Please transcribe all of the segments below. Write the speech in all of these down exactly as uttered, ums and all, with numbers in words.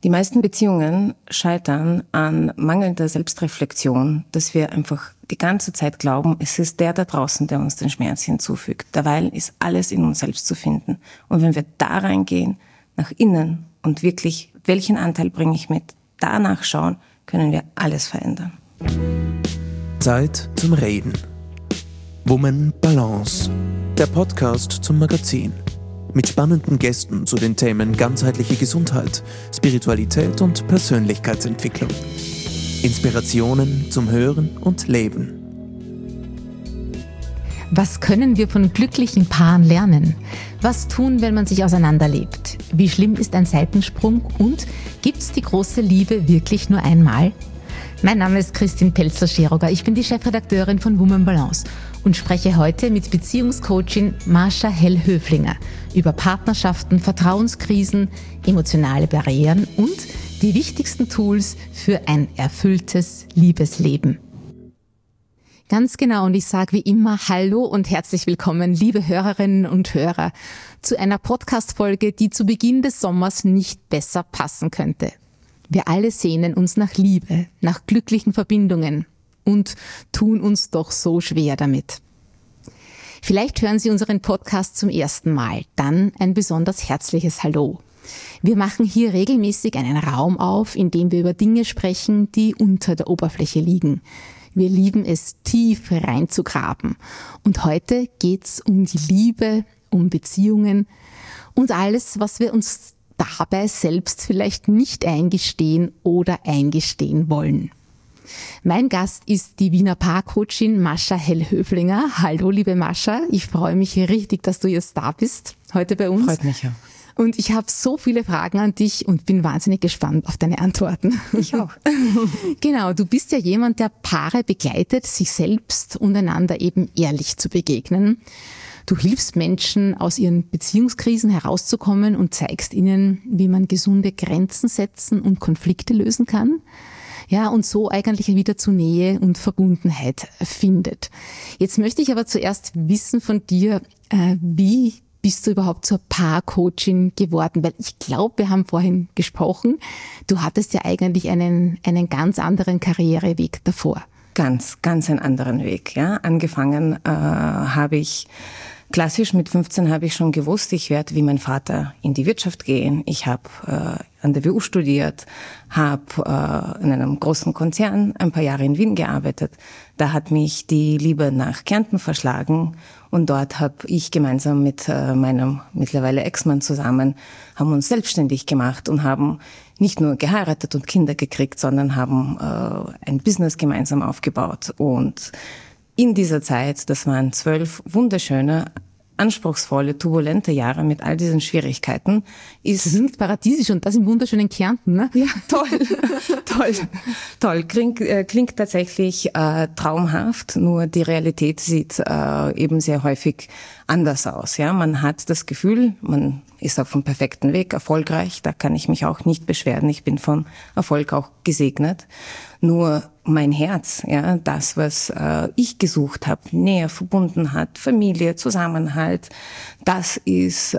Die meisten Beziehungen scheitern an mangelnder Selbstreflexion, dass wir einfach die ganze Zeit glauben, es ist der da draußen, der uns den Schmerz hinzufügt. Derweil ist alles in uns selbst zu finden. Und wenn wir da reingehen, nach innen und wirklich, welchen Anteil bringe ich mit, danach schauen, können wir alles verändern. Zeit zum Reden. Woman Balance. Der Podcast zum Magazin. Mit spannenden Gästen zu den Themen ganzheitliche Gesundheit, Spiritualität und Persönlichkeitsentwicklung. Inspirationen zum Hören und Leben. Was können wir von glücklichen Paaren lernen? Was tun, wenn man sich auseinanderlebt? Wie schlimm ist ein Seitensprung? Und gibt's die große Liebe wirklich nur einmal? Mein Name ist Christine Pelzer-Scheroger. Ich bin die Chefredakteurin von Woman Balance und spreche heute mit Beziehungscoachin Marsha Hell-Höflinger über Partnerschaften, Vertrauenskrisen, emotionale Barrieren und die wichtigsten Tools für ein erfülltes Liebesleben. Ganz genau, und ich sage wie immer Hallo und herzlich willkommen, liebe Hörerinnen und Hörer, zu einer Podcast-Folge, die zu Beginn des Sommers nicht besser passen könnte. Wir alle sehnen uns nach Liebe, nach glücklichen Verbindungen und tun uns doch so schwer damit. Vielleicht hören Sie unseren Podcast zum ersten Mal, dann ein besonders herzliches Hallo. Wir machen hier regelmäßig einen Raum auf, in dem wir über Dinge sprechen, die unter der Oberfläche liegen. Wir lieben es, tief reinzugraben. Und heute geht's um die Liebe, um Beziehungen und alles, was wir uns dabei selbst vielleicht nicht eingestehen oder eingestehen wollen. Mein Gast ist die Wiener Paarcoachin Marsha Hell-Höflinger. Hallo, liebe Marsha, ich freue mich richtig, dass du jetzt da bist, heute bei uns. Freut mich ja. Und ich habe so viele Fragen an dich und bin wahnsinnig gespannt auf deine Antworten. Ich auch. Genau, du bist ja jemand, der Paare begleitet, sich selbst und einander eben ehrlich zu begegnen. Du hilfst Menschen, aus ihren Beziehungskrisen herauszukommen und zeigst ihnen, wie man gesunde Grenzen setzen und Konflikte lösen kann. Ja, und so eigentlich wieder zu Nähe und Verbundenheit findet. Jetzt möchte ich aber zuerst wissen von dir, äh, wie bist du überhaupt zur Paarcoachin geworden? Weil ich glaube, wir haben vorhin gesprochen, du hattest ja eigentlich einen, einen ganz anderen Karriereweg davor. Ganz, ganz einen anderen Weg. Ja, angefangen äh, habe ich klassisch mit fünfzehn habe ich schon gewusst, ich werde wie mein Vater in die Wirtschaft gehen. Ich habe äh, an der W U studiert, habe äh, in einem großen Konzern ein paar Jahre in Wien gearbeitet. Da hat mich die Liebe nach Kärnten verschlagen und dort habe ich gemeinsam mit äh, meinem mittlerweile Ex-Mann zusammen, haben uns selbstständig gemacht und haben nicht nur geheiratet und Kinder gekriegt, sondern haben äh, ein Business gemeinsam aufgebaut. Und in dieser Zeit, das waren zwölf wunderschöne, anspruchsvolle, turbulente Jahre mit all diesen Schwierigkeiten, ist... Das ist paradiesisch und das im wunderschönen Kärnten, ne? Ja, toll, toll, toll. Klingt, äh, klingt tatsächlich äh, traumhaft, nur die Realität sieht äh, eben sehr häufig anders aus. Ja, man hat das Gefühl, man ist auf dem perfekten Weg, erfolgreich, da kann ich mich auch nicht beschweren. Ich bin vom Erfolg auch gesegnet. Nur mein Herz, ja, das, was äh, ich gesucht habe, Nähe, Verbundenheit, Familie, Zusammenhalt, das ist, äh,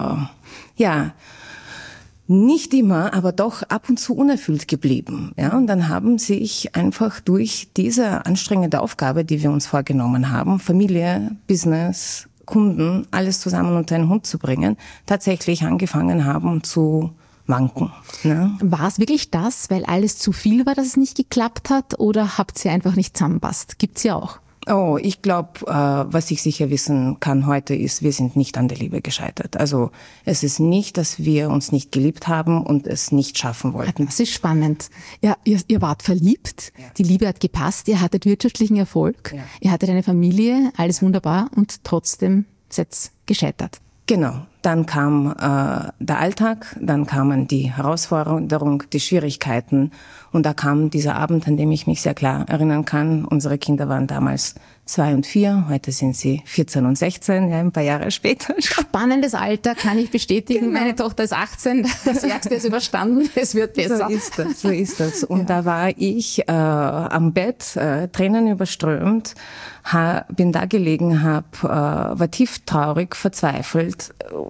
ja, nicht immer, aber doch ab und zu unerfüllt geblieben. Ja, und dann haben sich einfach durch diese anstrengende Aufgabe, die wir uns vorgenommen haben, Familie, Business, Kunden, alles zusammen unter einen Hut zu bringen, tatsächlich angefangen haben zu wanken. Ne? War es wirklich das, weil alles zu viel war, dass es nicht geklappt hat, oder habt ihr einfach nicht zusammenpasst? Gibt's ja auch. Oh, ich glaube, äh, was ich sicher wissen kann heute ist, wir sind nicht an der Liebe gescheitert. Also es ist nicht, dass wir uns nicht geliebt haben und es nicht schaffen wollten. Das ist spannend. Ja, ihr, ihr wart verliebt, ja. Die Liebe hat gepasst, ihr hattet wirtschaftlichen Erfolg, ja. Ihr hattet eine Familie, alles wunderbar und trotzdem seid ihr gescheitert. Genau. Dann kam äh, der Alltag, dann kamen die Herausforderungen, die Schwierigkeiten und da kam dieser Abend, an dem ich mich sehr klar erinnern kann. Unsere Kinder waren damals zwei und vier, heute sind sie vierzehn und sechzehn, ja, ein paar Jahre später. Spannendes Alter, kann ich bestätigen. Genau. Meine Tochter ist achtzehn, das Ärgste ist überstanden, es wird besser. So ist das, so ist das. Und ja. Da war ich äh, am Bett, äh, Tränen überströmt, ha, bin da gelegen, hab, äh, war tief traurig, verzweifelt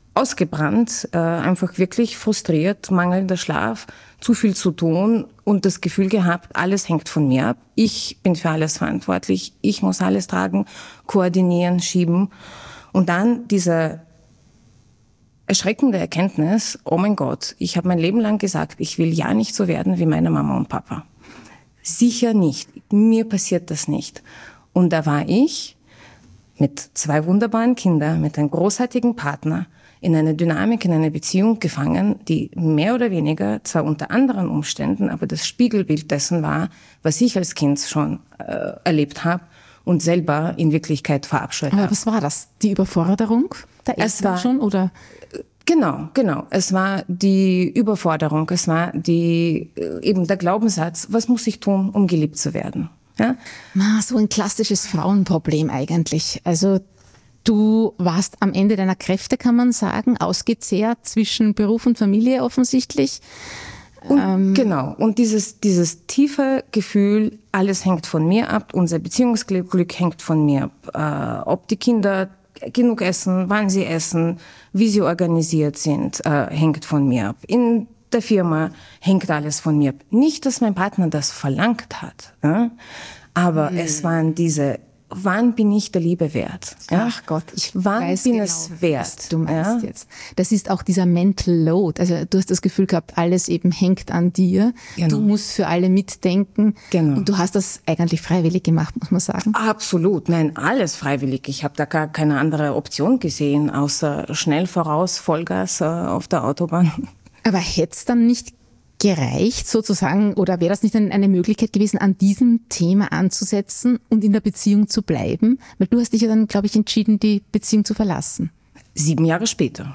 ausgebrannt, äh, einfach wirklich frustriert, mangelnder Schlaf, zu viel zu tun und das Gefühl gehabt, alles hängt von mir ab. Ich bin für alles verantwortlich, ich muss alles tragen, koordinieren, schieben. Und dann diese erschreckende Erkenntnis, oh mein Gott, ich habe mein Leben lang gesagt, ich will ja nicht so werden wie meine Mama und Papa. Sicher nicht, mir passiert das nicht. Und da war ich mit zwei wunderbaren Kindern, mit einem großartigen Partner, in eine Dynamik, in eine Beziehung gefangen, die mehr oder weniger, zwar unter anderen Umständen, aber das Spiegelbild dessen war, was ich als Kind schon äh, erlebt habe und selber in Wirklichkeit verabscheut habe. Aber was war das? Die Überforderung der Eltern schon, oder? Genau, genau. Es war die Überforderung, es war die, eben der Glaubenssatz, was muss ich tun, um geliebt zu werden? Ja? Ah, so ein klassisches Frauenproblem eigentlich. Also du warst am Ende deiner Kräfte, kann man sagen, ausgezehrt zwischen Beruf und Familie offensichtlich. Und, ähm. Genau. Und dieses, dieses tiefe Gefühl, alles hängt von mir ab, unser Beziehungsglück hängt von mir ab, äh, ob die Kinder genug essen, wann sie essen, wie sie organisiert sind, äh, hängt von mir ab. In der Firma hängt alles von mir ab. Nicht, dass mein Partner das verlangt hat, ja? Aber mhm. es waren diese, wann bin ich der Liebe wert? Ja? Ach Gott, ich wann weiß bin genau, es wert? Was du meinst ja? jetzt. Das ist auch dieser Mental Load. Also du hast das Gefühl gehabt, alles eben hängt an dir. Genau. Du musst für alle mitdenken. Genau. Und du hast das eigentlich freiwillig gemacht, muss man sagen. Absolut, nein, alles freiwillig. Ich habe da gar keine andere Option gesehen, außer schnell voraus, Vollgas äh, auf der Autobahn. Aber hätte es dann nicht gereicht sozusagen, oder wäre das nicht eine Möglichkeit gewesen, an diesem Thema anzusetzen und in der Beziehung zu bleiben? Weil du hast dich ja dann, glaube ich, entschieden, die Beziehung zu verlassen. Sieben Jahre später.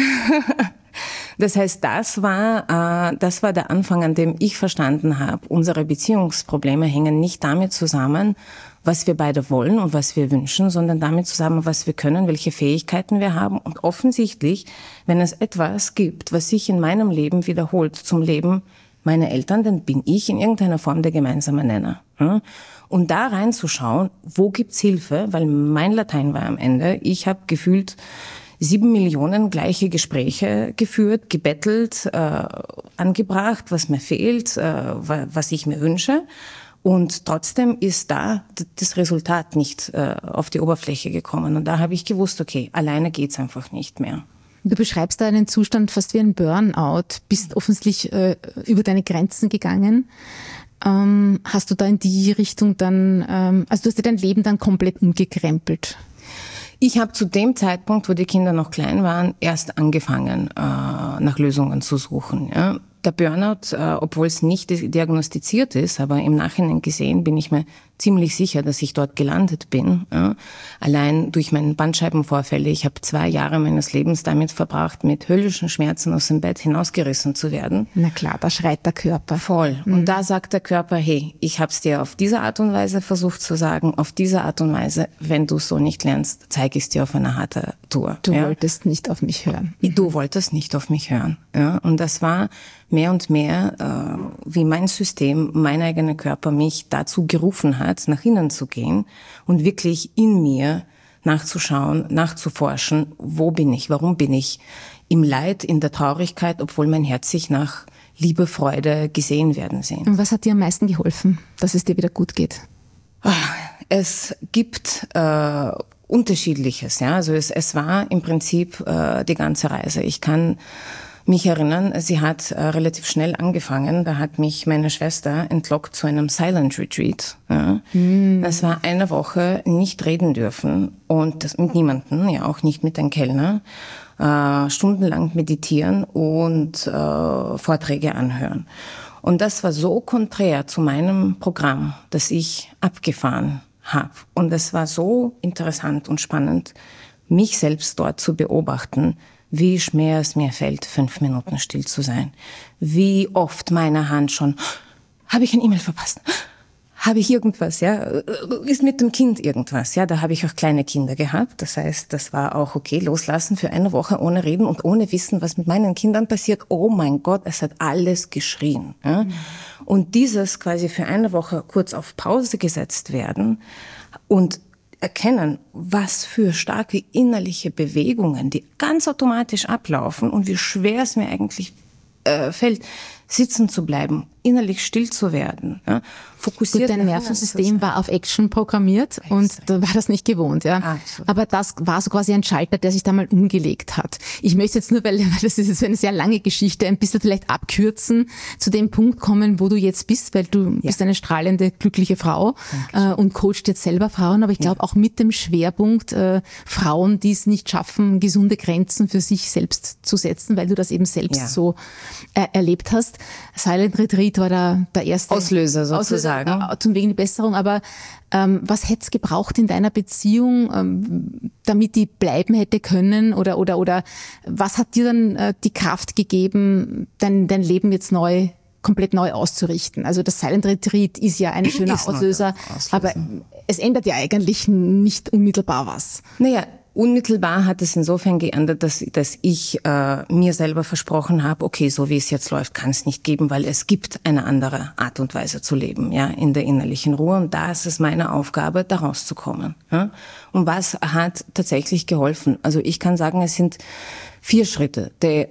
Das heißt, das war, äh, das war der Anfang, an dem ich verstanden habe, unsere Beziehungsprobleme hängen nicht damit zusammen, was wir beide wollen und was wir wünschen, sondern damit zusammen, was wir können, welche Fähigkeiten wir haben. Und offensichtlich, wenn es etwas gibt, was sich in meinem Leben wiederholt zum Leben meiner Eltern, dann bin ich in irgendeiner Form der gemeinsame Nenner. Und da reinzuschauen, wo gibt's Hilfe, weil mein Latein war am Ende, ich habe gefühlt sieben Millionen gleiche Gespräche geführt, gebettelt, äh, angebracht, was mir fehlt, äh, was ich mir wünsche. Und trotzdem ist da das Resultat nicht äh, auf die Oberfläche gekommen. Und da habe ich gewusst, okay, alleine geht's einfach nicht mehr. Du beschreibst da einen Zustand fast wie ein Burnout, bist offensichtlich äh, über deine Grenzen gegangen. Ähm, hast du da in die Richtung dann, ähm, also du hast dir dein Leben dann komplett umgekrempelt? Ich habe zu dem Zeitpunkt, wo die Kinder noch klein waren, erst angefangen, äh, nach Lösungen zu suchen. Ja. Der Burnout, äh, obwohl es nicht diagnostiziert ist, aber im Nachhinein gesehen bin ich mir ziemlich sicher, dass ich dort gelandet bin. Ja. Allein durch meine Bandscheibenvorfälle. Ich habe zwei Jahre meines Lebens damit verbracht, mit höllischen Schmerzen aus dem Bett hinausgerissen zu werden. Na klar, da schreit der Körper. Voll. Mhm. Und da sagt der Körper, hey, ich habe es dir auf diese Art und Weise versucht zu sagen, auf diese Art und Weise, wenn du es so nicht lernst, zeige ich es dir auf eine harte Tour. Du ja. wolltest nicht auf mich hören. Du wolltest nicht auf mich hören. Ja. Und das war mehr und mehr, äh, wie mein System, mein eigener Körper mich dazu gerufen hat, nach innen zu gehen und wirklich in mir nachzuschauen, nachzuforschen, wo bin ich, warum bin ich im Leid, in der Traurigkeit, obwohl mein Herz sich nach Liebe, Freude, gesehen werden sehnt. Und was hat dir am meisten geholfen, dass es dir wieder gut geht? Es gibt äh, Unterschiedliches, ja. Also es, es war im Prinzip äh, die ganze Reise. Ich kann mich erinnern, sie hat äh, relativ schnell angefangen. Da hat mich meine Schwester entlockt zu einem Silent Retreat. Ja. Mm. Das war eine Woche nicht reden dürfen und das mit niemandem, ja auch nicht mit den Kellner. Äh, stundenlang meditieren und äh, Vorträge anhören. Und das war so konträr zu meinem Programm, das ich abgefahren habe. Und es war so interessant und spannend, mich selbst dort zu beobachten, wie schwer es mir fällt, fünf Minuten still zu sein. Wie oft meine Hand schon, habe ich ein E-Mail verpasst? Habe ich irgendwas, ja? Ist mit dem Kind irgendwas, ja? Da habe ich auch kleine Kinder gehabt. Das heißt, das war auch okay, loslassen für eine Woche ohne reden und ohne wissen, was mit meinen Kindern passiert. Oh mein Gott, es hat alles geschrien. Ja? Mhm. Und dieses quasi für eine Woche kurz auf Pause gesetzt werden und erkennen, was für starke innerliche Bewegungen, die ganz automatisch ablaufen und wie schwer es mir eigentlich äh, fällt, sitzen zu bleiben, innerlich still zu werden, ja, fokussiert. Gut, dein Nervensystem war auf Action programmiert Extrem. Und da war das nicht gewohnt, ja. Absolut. Aber das war so quasi ein Schalter, der sich da mal umgelegt hat. Ich möchte jetzt nur, weil das ist jetzt eine sehr lange Geschichte, ein bisschen vielleicht abkürzen, zu dem Punkt kommen, wo du jetzt bist, weil du ja. bist eine strahlende, glückliche Frau äh, und coachst jetzt selber Frauen, aber ich glaube ja. auch mit dem Schwerpunkt äh, Frauen, die es nicht schaffen, gesunde Grenzen für sich selbst zu setzen, weil du das eben selbst ja. so äh, erlebt hast. Silent Retreat war da der erste Auslöser sozusagen. Auslöser, zum Wegen die Besserung. Aber ähm, was hätte es gebraucht in deiner Beziehung, ähm, damit die bleiben hätte können? Oder oder oder was hat dir dann äh, die Kraft gegeben, dein, dein Leben jetzt neu, komplett neu auszurichten? Also das Silent Retreat ist ja ein schöner Auslöser, Auslöser, aber es ändert ja eigentlich nicht unmittelbar was. Naja, unmittelbar hat es insofern geändert, dass, dass ich äh, mir selber versprochen habe, okay, so wie es jetzt läuft, kann es nicht geben, weil es gibt eine andere Art und Weise zu leben, ja, in der innerlichen Ruhe. Und da ist es meine Aufgabe, da rauszukommen. Ja? Und was hat tatsächlich geholfen? Also ich kann sagen, es sind vier Schritte. Der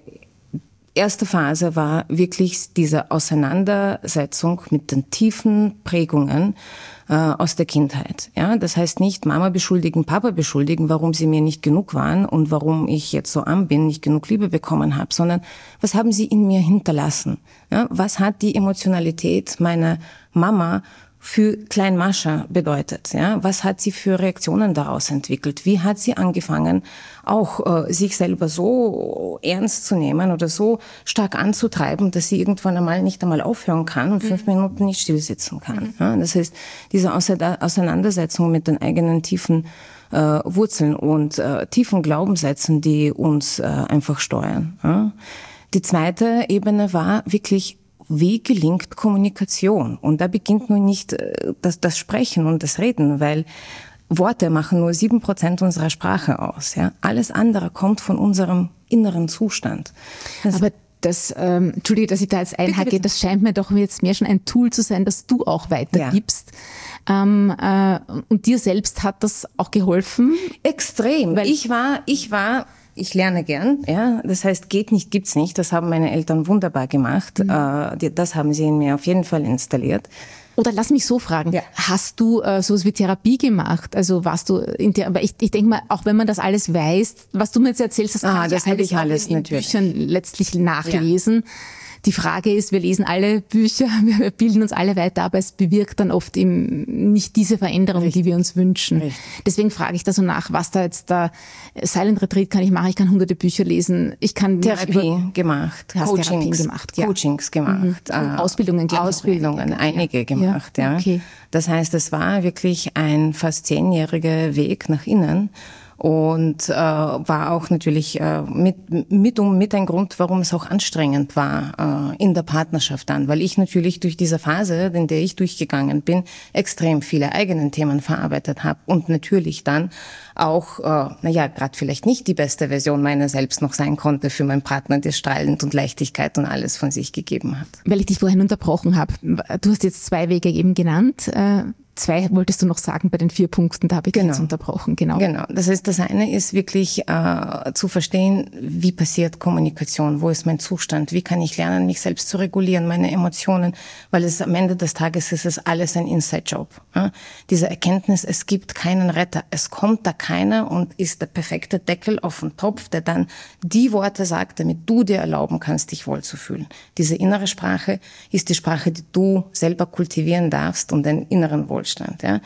erste Phase war wirklich diese Auseinandersetzung mit den tiefen Prägungen äh, aus der Kindheit. Ja, das heißt nicht Mama beschuldigen, Papa beschuldigen, warum sie mir nicht genug waren und warum ich jetzt so arm bin, nicht genug Liebe bekommen habe, sondern was haben sie in mir hinterlassen? Ja, was hat die Emotionalität meiner Mama für Klein Mascha bedeutet? Ja, was hat sie für Reaktionen daraus entwickelt? Wie hat sie angefangen, auch äh, sich selber so ernst zu nehmen oder so stark anzutreiben, dass sie irgendwann einmal nicht einmal aufhören kann und fünf mhm. Minuten nicht still sitzen kann? Mhm. Ja, das heißt, diese Auseinandersetzung mit den eigenen tiefen äh, Wurzeln und äh, tiefen Glaubenssätzen, die uns äh, einfach steuern. Ja? Die zweite Ebene war wirklich, wie gelingt Kommunikation? Und da beginnt nun nicht das, das Sprechen und das Reden, weil Worte machen nur sieben Prozent unserer Sprache aus. Ja? Alles andere kommt von unserem inneren Zustand. Das Aber das, ähm, Entschuldige, dass ich da jetzt einhacke, bitte, bitte. Das scheint mir doch jetzt mehr schon ein Tool zu sein, das du auch weitergibst. Ja. Ähm, äh, und dir selbst hat das auch geholfen? Extrem. Weil ich war, ich war... Ich lerne gern, ja. Das heißt, geht nicht, gibt's nicht. Das haben meine Eltern wunderbar gemacht. Mhm. Das haben sie in mir auf jeden Fall installiert. Oder lass mich so fragen, ja. Hast du äh, sowas wie Therapie gemacht? Also warst du in der, aber ich, ich denke mal, auch wenn man das alles weiß, was du mir jetzt erzählst, das kann ah, das ja alles, ich alles in natürlich. Büchern letztlich nachlesen. Ja. Die Frage ist, wir lesen alle Bücher, wir bilden uns alle weiter, aber es bewirkt dann oft eben nicht diese Veränderung, Richtig. Die wir uns wünschen. Richtig. Deswegen frage ich da so nach, was da jetzt da Silent Retreat kann ich machen, ich kann hunderte Bücher lesen, ich kann Therapie gemacht, Coachings Therapien gemacht, ja. Coachings gemacht, mhm. äh, Ausbildungen, Ausbildungen, einige, einige gemacht, ja. ja. Okay. Das heißt, es war wirklich ein fast zehnjähriger Weg nach innen. Und äh, war auch natürlich äh, mit, mit, um, mit ein Grund, warum es auch anstrengend war äh, in der Partnerschaft dann, weil ich natürlich durch diese Phase, in der ich durchgegangen bin, extrem viele eigenen Themen verarbeitet habe und natürlich dann auch, äh, naja, gerade vielleicht nicht die beste Version meiner selbst noch sein konnte für meinen Partner, der strahlend und Leichtigkeit und alles von sich gegeben hat. Weil ich dich vorhin unterbrochen habe, du hast jetzt zwei Wege eben genannt, äh Zwei wolltest du noch sagen bei den vier Punkten, da habe ich genau. jetzt unterbrochen. Genau. Genau. Das heißt, das eine ist wirklich äh, zu verstehen, wie passiert Kommunikation, wo ist mein Zustand, wie kann ich lernen, mich selbst zu regulieren, meine Emotionen, weil es am Ende des Tages ist es alles ein Inside-Job. Ja? Diese Erkenntnis, es gibt keinen Retter, es kommt da keiner und ist der perfekte Deckel auf den Topf, der dann die Worte sagt, damit du dir erlauben kannst, dich wohlzufühlen. Diese innere Sprache ist die Sprache, die du selber kultivieren darfst, um deinen inneren Wohlstand. Ja.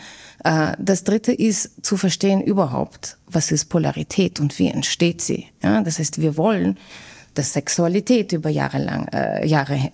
Das dritte ist zu verstehen überhaupt, was ist Polarität und wie entsteht sie. Ja. Das heißt, wir wollen, dass Sexualität über Jahre lang, äh, Jahre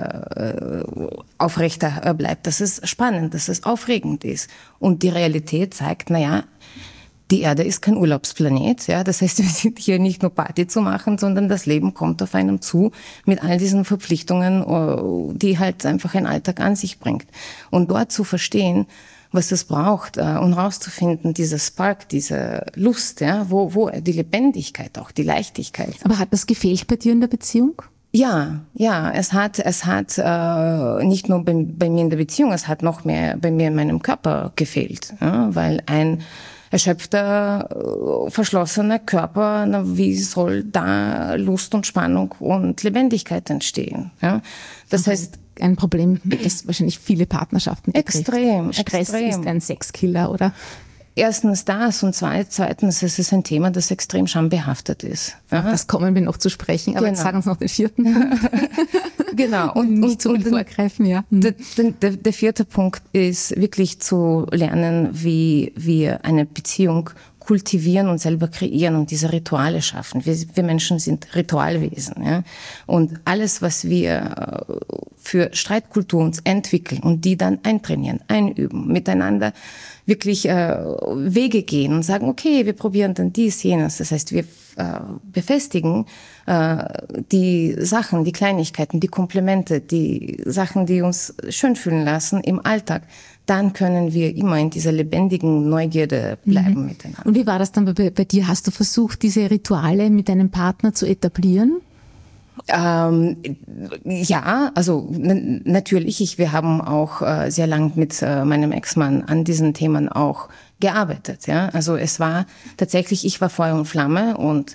äh, aufrechter bleibt, dass es spannend, dass es aufregend ist. Und die Realität zeigt, naja, die Erde ist kein Urlaubsplanet, ja. Das heißt, wir sind hier nicht nur Party zu machen, sondern das Leben kommt auf einem zu mit all diesen Verpflichtungen, die halt einfach ein Alltag an sich bringt. Und dort zu verstehen, was es braucht, und rauszufinden, dieser Spark, diese Lust, ja, wo, wo die Lebendigkeit auch, die Leichtigkeit. Aber hat das gefehlt bei dir in der Beziehung? Ja, ja, es hat, es hat äh, nicht nur bei, bei mir in der Beziehung, es hat noch mehr bei mir in meinem Körper gefehlt, ja, weil ein erschöpfter, verschlossener Körper, na, wie soll da Lust und Spannung und Lebendigkeit entstehen? Ja? Das okay. heißt, ein Problem, das wahrscheinlich viele Partnerschaften betrifft. Extrem, Stress extrem. ist ein Sexkiller, oder? Erstens das und zweitens ist es ein Thema, das extrem schambehaftet ist. Auf das kommen wir noch zu sprechen, aber genau. Jetzt sagen uns noch den vierten Punkt. Genau. Und, und nicht zu viel vorgreifen, ja. Der, der, der vierte Punkt ist wirklich zu lernen, wie wir eine Beziehung kultivieren und selber kreieren und diese Rituale schaffen. Wir, wir Menschen sind Ritualwesen, ja. Und alles, was wir für Streitkultur uns entwickeln und die dann eintrainieren, einüben, miteinander wirklich äh, Wege gehen und sagen, okay, wir probieren dann dies, jenes. Das heißt, wir äh, befestigen äh, die Sachen, die Kleinigkeiten, die Komplimente, die Sachen, die uns schön fühlen lassen im Alltag. Dann können wir immer in dieser lebendigen Neugierde bleiben mhm. miteinander. Und wie war das dann bei, bei dir? Hast du versucht, diese Rituale mit deinem Partner zu etablieren? Ähm, ja, also n- natürlich. Ich, wir haben auch äh, sehr lang mit äh, meinem Ex-Mann an diesen Themen auch gearbeitet. Ja, also es war tatsächlich, ich war Feuer und Flamme und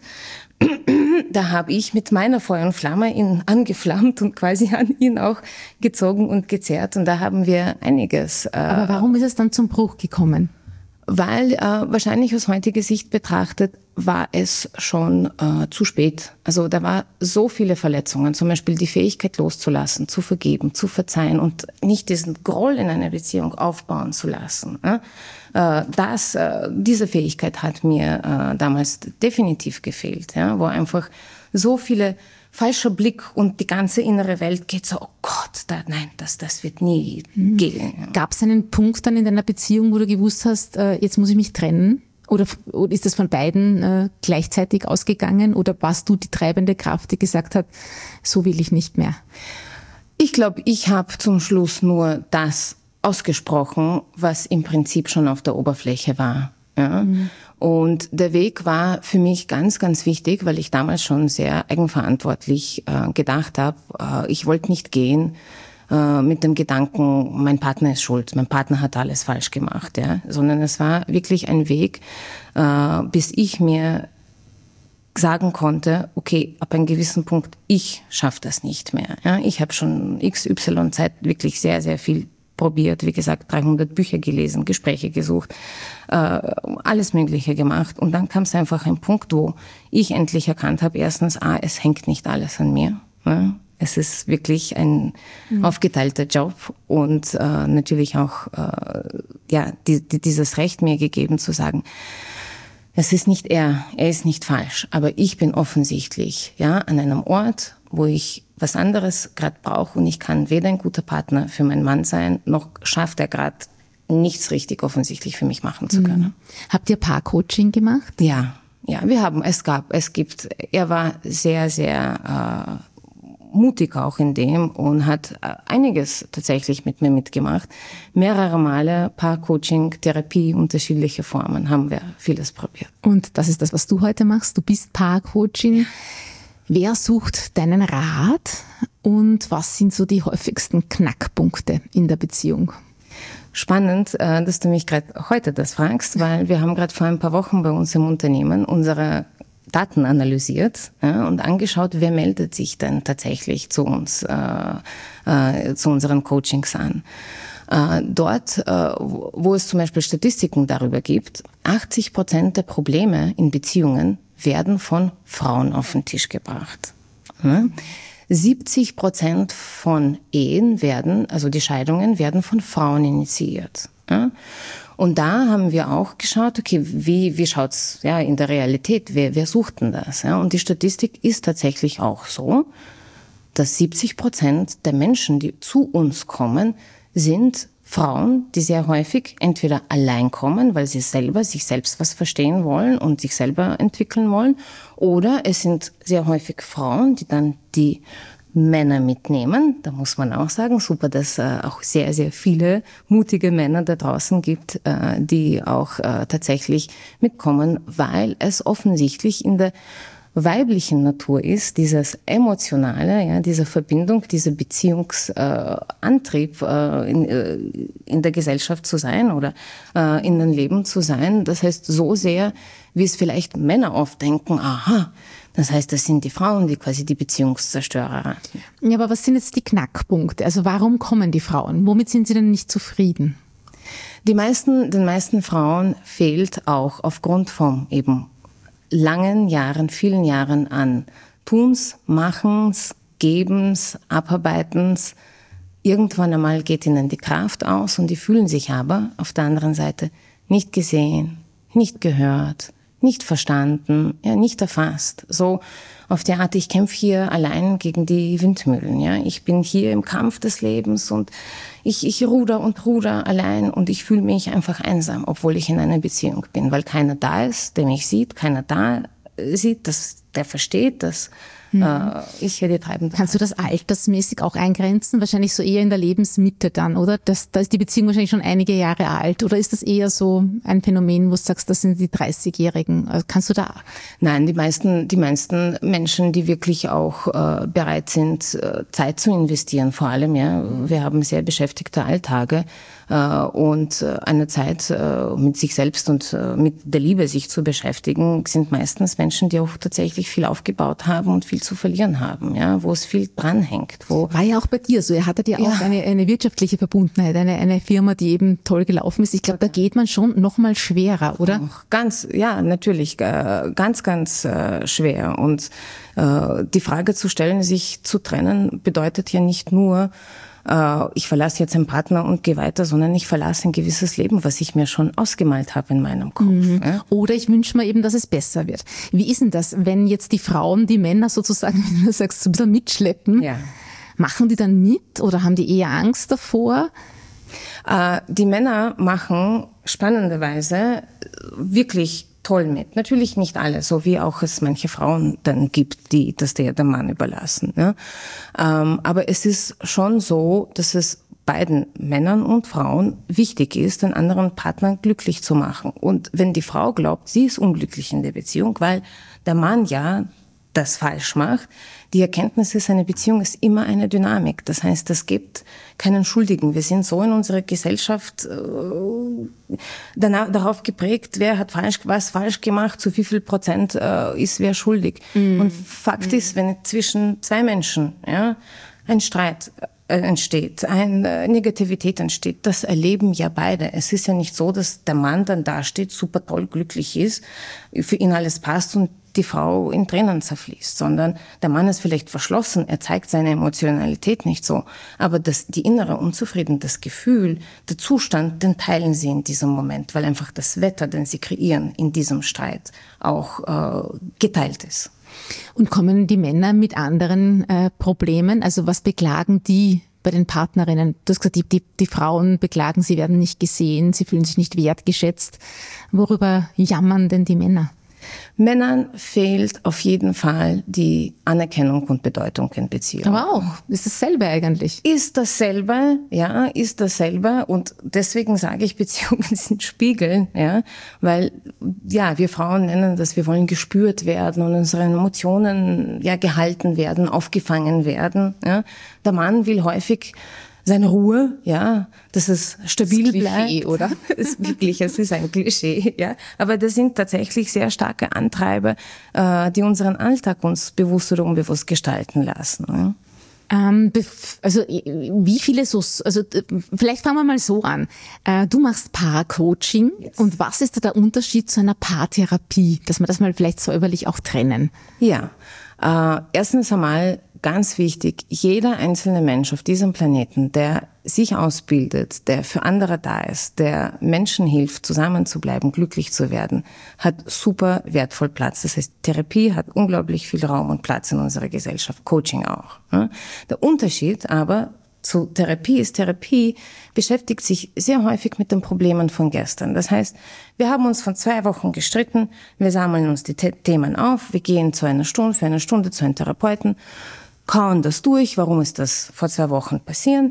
da habe ich mit meiner Feuer und Flamme ihn angeflammt und quasi an ihn auch gezogen und gezerrt. Und da haben wir einiges. Äh, Aber warum ist es dann zum Bruch gekommen? Weil äh, wahrscheinlich aus heutiger Sicht betrachtet war es schon äh, zu spät. Also da war so viele Verletzungen, zum Beispiel die Fähigkeit loszulassen, zu vergeben, zu verzeihen und nicht diesen Groll in einer Beziehung aufbauen zu lassen. Äh? Äh, das, äh, diese Fähigkeit hat mir äh, damals definitiv gefehlt, ja? Wo einfach so viele falscher Blick und die ganze innere Welt geht so, oh Gott, da, nein, das, das wird nie mhm. gehen. Gab es einen Punkt dann in deiner Beziehung, wo du gewusst hast, äh, jetzt muss ich mich trennen? Oder, oder ist das von beiden äh, gleichzeitig ausgegangen? Oder warst du die treibende Kraft, die gesagt hat, so will ich nicht mehr? Ich glaube, ich habe zum Schluss nur das ausgesprochen, was im Prinzip schon auf der Oberfläche war. Ja? Mhm. Und der Weg war für mich ganz, ganz wichtig, weil ich damals schon sehr eigenverantwortlich äh, gedacht habe. Äh, ich wollte nicht gehen äh, mit dem Gedanken, mein Partner ist schuld, mein Partner hat alles falsch gemacht, ja, sondern es war wirklich ein Weg, äh, bis ich mir sagen konnte, okay, ab einem gewissen Punkt, ich schaffe das nicht mehr. Ja? Ich habe schon X Y Zeit wirklich sehr, sehr viel probiert, wie gesagt, dreihundert Bücher gelesen, Gespräche gesucht, äh, alles Mögliche gemacht. Und dann kam es einfach ein Punkt, wo ich endlich erkannt habe, erstens, ah, es hängt nicht alles an mir. Ne? Es ist wirklich ein mhm. aufgeteilter Job und äh, natürlich auch äh, ja die, die, dieses Recht mir gegeben zu sagen, es ist nicht er, er ist nicht falsch, aber ich bin offensichtlich ja an einem Ort, wo ich was anderes gerade brauche und ich kann weder ein guter Partner für meinen Mann sein, noch schafft er gerade nichts richtig offensichtlich für mich machen zu können. Mhm. Habt ihr Paarcoaching gemacht? Ja, ja, wir haben, es gab, es gibt, er war sehr, sehr äh, mutig auch in dem und hat äh, einiges tatsächlich mit mir mitgemacht. Mehrere Male Paarcoaching, Therapie, unterschiedliche Formen, haben wir vieles probiert. Und das ist das, was du heute machst? Du bist Paarcoaching. Ja. Wer sucht deinen Rat und was sind so die häufigsten Knackpunkte in der Beziehung? Spannend, dass du mich gerade heute das fragst, weil wir haben gerade vor ein paar Wochen bei uns im Unternehmen unsere Daten analysiert ja, und angeschaut, wer meldet sich denn tatsächlich zu uns, äh, äh, zu unseren Coachings an. Äh, dort, äh, wo es zum Beispiel Statistiken darüber gibt, achtzig Prozent der Probleme in Beziehungen werden von Frauen auf den Tisch gebracht. Hm? siebzig Prozent von Ehen werden, also die Scheidungen, werden von Frauen initiiert. Ja? Und da haben wir auch geschaut, okay, wie, wie schaut's ja, in der Realität, wer, wer sucht denn das? Ja? Und die Statistik ist tatsächlich auch so, dass siebzig Prozent der Menschen, die zu uns kommen, sind Frauen, die sehr häufig entweder allein kommen, weil sie selber sich selbst was verstehen wollen und sich selber entwickeln wollen, oder es sind sehr häufig Frauen, die dann die Männer mitnehmen. Da muss man auch sagen, super, dass äh, auch sehr, sehr viele mutige Männer da draußen gibt, äh, die auch äh, tatsächlich mitkommen, weil es offensichtlich in der weiblichen Natur ist, dieses Emotionale, ja, diese Verbindung, dieser Beziehungsantrieb äh, in, äh, in der Gesellschaft zu sein oder äh, in dem Leben zu sein. Das heißt, so sehr, wie es vielleicht Männer oft denken, aha, das heißt, das sind die Frauen, die quasi die Beziehungszerstörer. Ja, aber was sind jetzt die Knackpunkte? Also warum kommen die Frauen? Womit sind sie denn nicht zufrieden? Die meisten, den meisten Frauen fehlt auch aufgrund von eben langen Jahren, vielen Jahren an Tuns, Machens, Gebens, Abarbeitens. Irgendwann einmal geht ihnen die Kraft aus und die fühlen sich aber auf der anderen Seite nicht gesehen, nicht gehört, nicht verstanden, ja, nicht erfasst. So auf die Art, ich kämpfe hier allein gegen die Windmühlen. Ja, ich bin hier im Kampf des Lebens und ich, ich ruder und ruder allein und ich fühle mich einfach einsam, obwohl ich in einer Beziehung bin, weil keiner da ist, der mich sieht, keiner da sieht, dass der versteht, dass mhm. äh, ich hier die treibende. Kannst du das altersmäßig auch eingrenzen? Wahrscheinlich so eher in der Lebensmitte dann, oder? Das, da ist die Beziehung wahrscheinlich schon einige Jahre alt. Oder ist das eher so ein Phänomen, wo du sagst, das sind die dreißigjährigen? Kannst du da? Nein, die meisten, die meisten Menschen, die wirklich auch äh, bereit sind, äh, Zeit zu investieren, vor allem, ja. Wir haben sehr beschäftigte Alltage. Und eine Zeit mit sich selbst und mit der Liebe sich zu beschäftigen, sind meistens Menschen, die auch tatsächlich viel aufgebaut haben und viel zu verlieren haben, ja, wo es viel dranhängt. Wo War ja auch bei dir so. Ihr hattet ja, ja. auch eine, eine wirtschaftliche Verbundenheit, eine, eine Firma, die eben toll gelaufen ist. Ich glaube, da geht man schon noch mal schwerer, oder? Ganz, ja, natürlich, ganz, ganz schwer. Und die Frage zu stellen, sich zu trennen, bedeutet ja nicht nur, ich verlasse jetzt einen Partner und gehe weiter, sondern ich verlasse ein gewisses Leben, was ich mir schon ausgemalt habe in meinem Kopf. Mhm. Ja? Oder ich wünsche mir eben, dass es besser wird. Wie ist denn das, wenn jetzt die Frauen die Männer sozusagen, wie du sagst, so ein bisschen mitschleppen? Ja. Machen die dann mit oder haben die eher Angst davor? Äh, die Männer machen spannenderweise wirklich toll mit. Natürlich nicht alle, so wie auch es manche Frauen dann gibt, die das der, der Mann überlassen. Ja. Ähm, aber es ist schon so, dass es beiden Männern und Frauen wichtig ist, den anderen Partner glücklich zu machen. Und wenn die Frau glaubt, sie ist unglücklich in der Beziehung, weil der Mann ja das falsch macht, die Erkenntnis ist, eine Beziehung ist immer eine Dynamik. Das heißt, es gibt keinen Schuldigen. Wir sind so in unserer Gesellschaft äh, danach, darauf geprägt, wer hat falsch, was falsch gemacht, zu wie viel Prozent äh, ist wer schuldig. Mm. Und Fakt mm. ist, wenn zwischen zwei Menschen ja, ein Streit entsteht, eine Negativität entsteht, das erleben ja beide. Es ist ja nicht so, dass der Mann dann dasteht, super toll, glücklich ist, für ihn alles passt und die Frau in Tränen zerfließt, sondern der Mann ist vielleicht verschlossen, er zeigt seine Emotionalität nicht so, aber das, die innere Unzufriedenheit, das Gefühl, der Zustand, den teilen sie in diesem Moment, weil einfach das Wetter, den sie kreieren in diesem Streit, auch äh, geteilt ist. Und kommen die Männer mit anderen äh, Problemen? Also was beklagen die bei den Partnerinnen? Du hast gesagt, die, die, die Frauen beklagen, sie werden nicht gesehen, sie fühlen sich nicht wertgeschätzt. Worüber jammern denn die Männer? Männern fehlt auf jeden Fall die Anerkennung und Bedeutung in Beziehungen. Aber auch, ist dasselbe eigentlich. Ist dasselbe, ja, ist dasselbe und deswegen sage ich, Beziehungen sind Spiegeln, ja, weil, ja, wir Frauen nennen das, wir wollen gespürt werden und unsere Emotionen, ja, gehalten werden, aufgefangen werden, ja. Der Mann will häufig seine Ruhe, ja, dass es stabil das Klischee, bleibt, oder? Das ist wirklich, es ist ein Klischee, ja. Aber das sind tatsächlich sehr starke Antreiber, äh, die unseren Alltag uns bewusst oder unbewusst gestalten lassen. Ja. Ähm, also wie viele so, also vielleicht fangen wir mal so an. Äh, du machst Paarcoaching yes. Und was ist da der Unterschied zu einer Paartherapie, dass wir das mal vielleicht säuberlich auch trennen? Ja, äh, erstens einmal ganz wichtig, jeder einzelne Mensch auf diesem Planeten, der sich ausbildet, der für andere da ist, der Menschen hilft, zusammenzubleiben, glücklich zu werden, hat super wertvoll Platz. Das heißt, Therapie hat unglaublich viel Raum und Platz in unserer Gesellschaft, Coaching auch. Der Unterschied aber zu Therapie ist, Therapie beschäftigt sich sehr häufig mit den Problemen von gestern. Das heißt, wir haben uns vor zwei Wochen gestritten, wir sammeln uns die Themen auf, wir gehen zu einer Stunde, für eine Stunde zu einem Therapeuten, kauen das durch, warum ist das vor zwei Wochen passiert,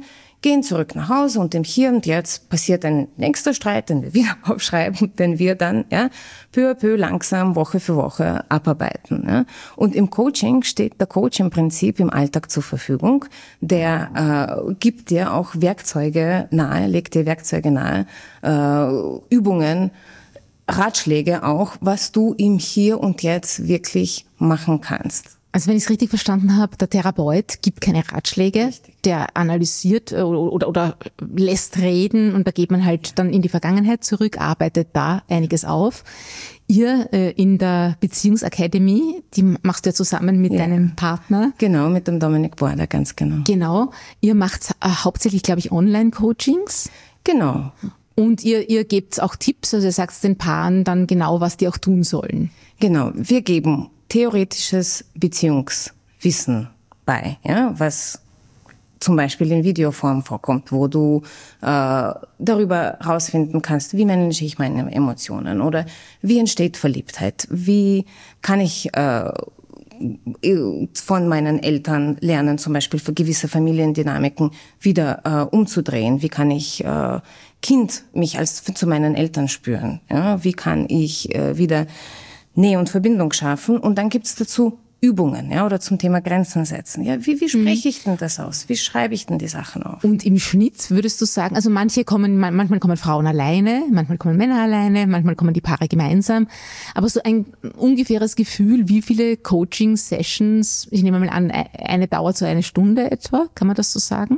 gehen zurück nach Hause und im Hier und Jetzt passiert ein nächster Streit, den wir wieder aufschreiben, den wir dann ja, peu à peu langsam Woche für Woche abarbeiten. Ja. Und im Coaching steht der Coach im Prinzip im Alltag zur Verfügung. Der äh, gibt dir auch Werkzeuge nahe, legt dir Werkzeuge nahe, äh, Übungen, Ratschläge auch, was du im Hier und Jetzt wirklich machen kannst. Also wenn ich es richtig verstanden habe, der Therapeut gibt keine Ratschläge, richtig. Der analysiert oder, oder, oder lässt reden und da geht man halt dann in die Vergangenheit zurück, arbeitet da einiges auf. Ihr äh, in der Beziehungsakademie, die machst du ja zusammen mit ja. deinem Partner. Genau, mit dem Dominik Border, ganz genau. Genau, ihr macht äh, hauptsächlich, glaube ich, Online-Coachings. Genau. Und ihr, ihr gebt auch Tipps, also ihr sagt den Paaren dann genau, was die auch tun sollen. Genau, wir geben theoretisches Beziehungswissen bei, ja, was zum Beispiel in Videoform vorkommt, wo du äh, darüber herausfinden kannst, wie manage ich meine Emotionen oder wie entsteht Verliebtheit, wie kann ich äh, von meinen Eltern lernen, zum Beispiel für gewisse Familiendynamiken wieder äh, umzudrehen, wie kann ich äh, Kind mich als zu meinen Eltern spüren, ja, wie kann ich äh, wieder Nähe und Verbindung schaffen. Und dann gibt's dazu Übungen, ja, oder zum Thema Grenzen setzen. Ja, wie, wie spreche ich denn das aus? Wie schreibe ich denn die Sachen auf? Und im Schnitt würdest du sagen, also manche kommen, manchmal kommen Frauen alleine, manchmal kommen Männer alleine, manchmal kommen die Paare gemeinsam. Aber so ein ungefähres Gefühl, wie viele Coaching-Sessions, ich nehme mal an, eine dauert so eine Stunde etwa, kann man das so sagen?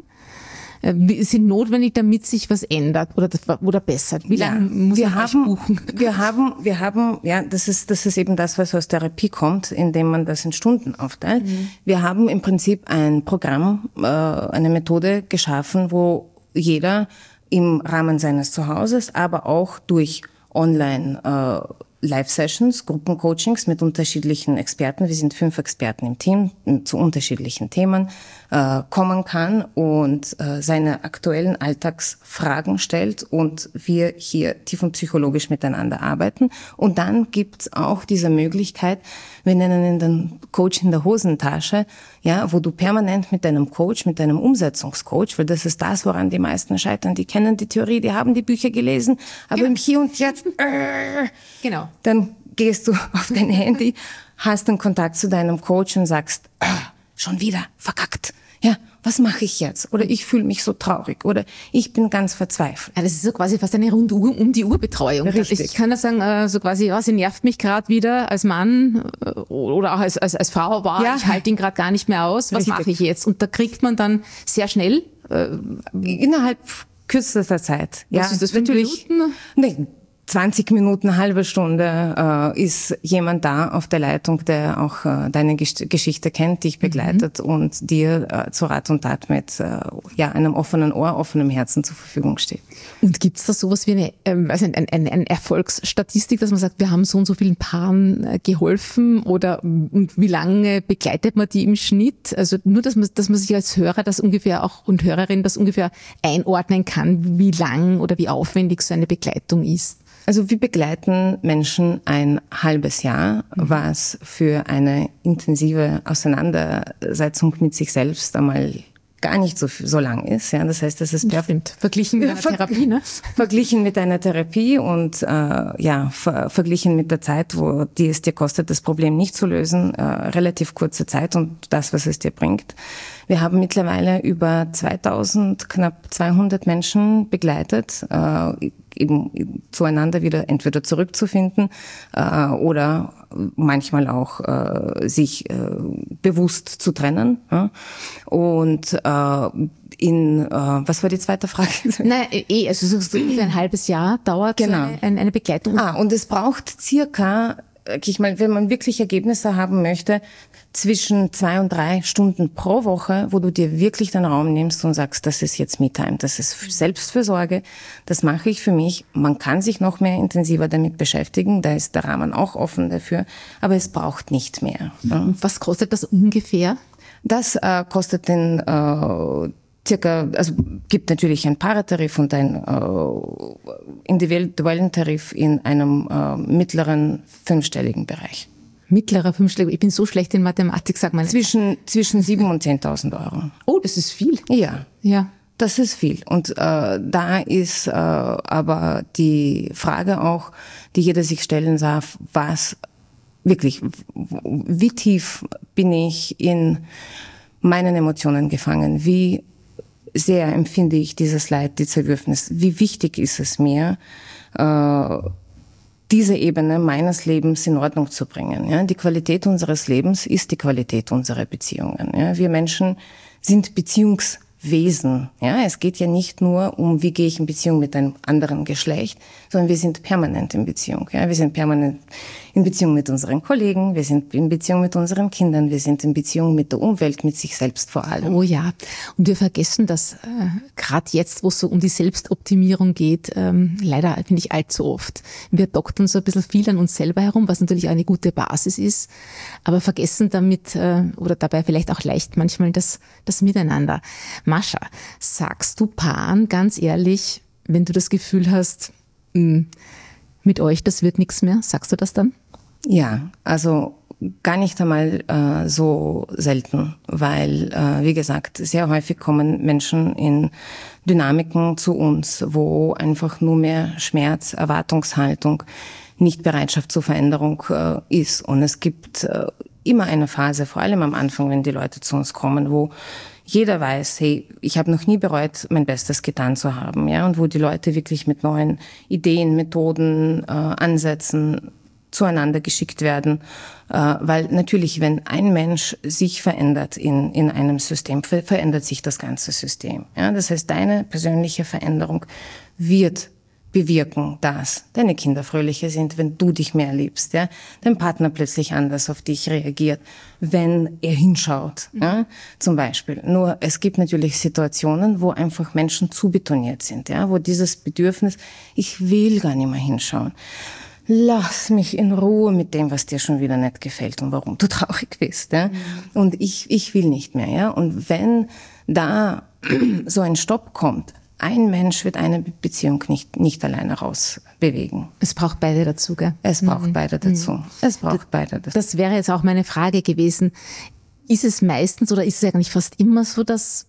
Sind notwendig, damit sich was ändert oder oder bessert? Wie lange ja, muss wir man haben, buchen? Wir haben, wir haben, ja, das ist, das ist eben das, was aus Therapie kommt, indem man das in Stunden aufteilt. Mhm. Wir haben im Prinzip ein Programm, äh, eine Methode geschaffen, wo jeder im Rahmen seines Zuhauses, aber auch durch Online äh, Live-Sessions, Gruppencoachings mit unterschiedlichen Experten, wir sind fünf Experten im Team, zu unterschiedlichen Themen, äh, kommen kann und äh, seine aktuellen Alltagsfragen stellt und wir hier tiefenpsychologisch miteinander arbeiten. Und dann gibt's auch diese Möglichkeit, wir nennen ihn den Coach in der Hosentasche, ja, wo du permanent mit deinem Coach, mit deinem Umsetzungscoach, weil das ist das, woran die meisten scheitern, die kennen die Theorie, die haben die Bücher gelesen, aber ja. im Hier und Jetzt, äh, genau. Dann gehst du auf dein Handy, hast einen Kontakt zu deinem Coach und sagst, ah, schon wieder, verkackt. Ja, was mache ich jetzt? Oder ich fühle mich so traurig oder ich bin ganz verzweifelt. Ja, das ist so quasi fast eine rund um die Uhr Betreuung. Richtig. Ich kann da sagen, so quasi, ja, sie nervt mich gerade wieder als Mann oder auch als, als, als Frau, wow, ja. ich halte ihn gerade gar nicht mehr aus, was mache ich jetzt? Und da kriegt man dann sehr schnell äh, innerhalb kürzester Zeit. Was ja, ist das für Minuten? Nee, zwanzig Minuten, eine halbe Stunde äh, ist jemand da auf der Leitung, der auch äh, deine Gesch- Geschichte kennt, dich begleitet mhm. und dir äh, zu Rat und Tat mit äh, ja, einem offenen Ohr, offenem Herzen zur Verfügung steht. Und gibt's da sowas wie eine, ähm, also eine, eine, eine Erfolgsstatistik, dass man sagt, wir haben so und so vielen Paaren äh, geholfen oder und wie lange begleitet man die im Schnitt? Also nur, dass man, dass man sich als Hörer das ungefähr auch und Hörerin das ungefähr einordnen kann, wie lang oder wie aufwendig so eine Begleitung ist. Also wir begleiten Menschen ein halbes Jahr, mhm. was für eine intensive Auseinandersetzung mit sich selbst einmal gar nicht so so lang ist. Ja, das heißt, das ist perfekt verglichen mit einer ver- Therapie, ne? Verglichen mit einer Therapie und äh, ja ver- verglichen mit der Zeit, wo die es dir kostet, das Problem nicht zu lösen, äh, relativ kurze Zeit und das, was es dir bringt. Wir haben mittlerweile über zweitausend, knapp zweihundert Menschen begleitet, äh, eben zueinander wieder entweder zurückzufinden äh, oder manchmal auch äh, sich äh, bewusst zu trennen. Ja? Und äh, in, äh, was war die zweite Frage? Nein, eh, also so ein halbes Jahr dauert genau. so eine, eine Begleitung. Ah, und es braucht circa, ich meine, wenn man wirklich Ergebnisse haben möchte, zwischen zwei und drei Stunden pro Woche, wo du dir wirklich den Raum nimmst und sagst, das ist jetzt Me-Time, das ist Selbstfürsorge, das mache ich für mich. Man kann sich noch mehr intensiver damit beschäftigen, da ist der Rahmen auch offen dafür, aber es braucht nicht mehr. Ja. Was kostet das ungefähr? Das äh, kostet den äh, circa, also gibt natürlich einen Paartarif und einen äh, individuellen Tarif in einem äh, mittleren fünfstelligen Bereich. Mittlerer fünfstelliger, ich bin so schlecht in Mathematik, sag mal. Zwischen, zwischen sieben und zehntausend Euro. Oh, das ist viel. Ja. Ja. Das ist viel. Und äh, da ist äh, aber die Frage auch, die jeder sich stellen darf, was wirklich, wie tief bin ich in meinen Emotionen gefangen? Wie sehr empfinde ich dieses Leid, die Zerwürfnis? Wie wichtig ist es mir, äh, diese Ebene meines Lebens in Ordnung zu bringen? Ja? Die Qualität unseres Lebens ist die Qualität unserer Beziehungen. Ja? Wir Menschen sind Beziehungswesen. Ja, es geht ja nicht nur um, wie gehe ich in Beziehung mit einem anderen Geschlecht, sondern wir sind permanent in Beziehung. Ja, wir sind permanent in Beziehung mit unseren Kollegen, wir sind in Beziehung mit unseren Kindern, wir sind in Beziehung mit der Umwelt, mit sich selbst vor allem. Oh ja, und wir vergessen das äh, gerade jetzt, wo es so um die Selbstoptimierung geht, ähm, leider finde ich allzu oft. Wir doktern so ein bisschen viel an uns selber herum, was natürlich eine gute Basis ist, aber vergessen damit äh, oder dabei vielleicht auch leicht manchmal das, das Miteinander. Mascha, sagst du Paaren ganz ehrlich, wenn du das Gefühl hast, mh, mit euch, das wird nichts mehr, sagst du das dann? Ja, also gar nicht einmal äh, so selten, weil, äh, wie gesagt, sehr häufig kommen Menschen in Dynamiken zu uns, wo einfach nur mehr Schmerz, Erwartungshaltung, Nichtbereitschaft zur Veränderung äh, ist. Und es gibt äh, immer eine Phase, vor allem am Anfang, wenn die Leute zu uns kommen, wo jeder weiß, hey, ich habe noch nie bereut, mein Bestes getan zu haben, ja, und wo die Leute wirklich mit neuen Ideen, Methoden, äh, Ansätzen zueinander geschickt werden, äh, weil natürlich, wenn ein Mensch sich verändert in in einem System, ver- verändert sich das ganze System. Ja, das heißt, deine persönliche Veränderung wird bewirken, dass deine Kinder fröhlicher sind, wenn du dich mehr liebst, ja, dein Partner plötzlich anders auf dich reagiert, wenn er hinschaut, ja, zum Beispiel. Nur es gibt natürlich Situationen, wo einfach Menschen zu betoniert sind, ja, wo dieses Bedürfnis, ich will gar nicht mehr hinschauen. Lass mich in Ruhe mit dem, was dir schon wieder nicht gefällt und warum du traurig bist, ja. Mhm. Und ich ich will nicht mehr, ja. Und wenn da so ein Stopp kommt, ein Mensch wird eine Beziehung nicht, nicht alleine rausbewegen. Es braucht beide dazu, gell? Es braucht mhm. beide dazu. Mhm. Es braucht das, beide dazu. Das wäre jetzt auch meine Frage gewesen. Ist es meistens oder ist es eigentlich fast immer so, dass,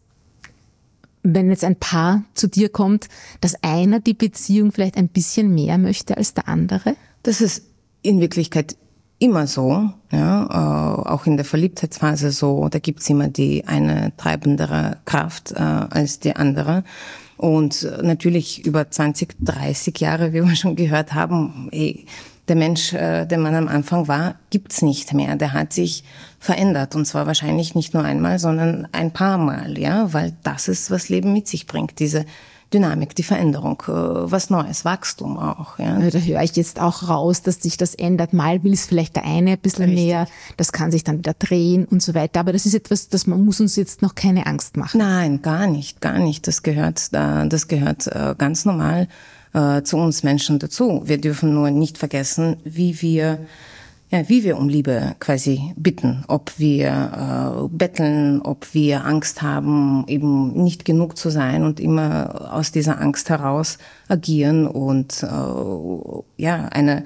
wenn jetzt ein Paar zu dir kommt, dass einer die Beziehung vielleicht ein bisschen mehr möchte als der andere? Das ist in Wirklichkeit immer so, ja, äh, auch in der Verliebtheitsphase so. Da gibt's immer die eine treibendere Kraft äh, als die andere. Und natürlich über zwanzig, dreißig Jahre, wie wir schon gehört haben, ey, der Mensch, äh, der man am Anfang war, gibt's nicht mehr. Der hat sich verändert. Und zwar wahrscheinlich nicht nur einmal, sondern ein paar Mal, ja, weil das ist, was Leben mit sich bringt. Diese Dynamik, die Veränderung, äh, was Neues, Wachstum auch, ja. Da höre ich jetzt auch raus, dass sich das ändert. Mal will es vielleicht der eine ein bisschen Richtig. mehr, das kann sich dann wieder drehen und so weiter. Aber das ist etwas, das man muss uns jetzt noch keine Angst machen. Nein, gar nicht, gar nicht. Das gehört, das gehört äh, ganz normal äh, zu uns Menschen dazu. Wir dürfen nur nicht vergessen, wie wir Ja, wie wir um Liebe quasi bitten, ob wir äh, betteln, ob wir Angst haben, eben nicht genug zu sein und immer aus dieser Angst heraus agieren und äh, ja eine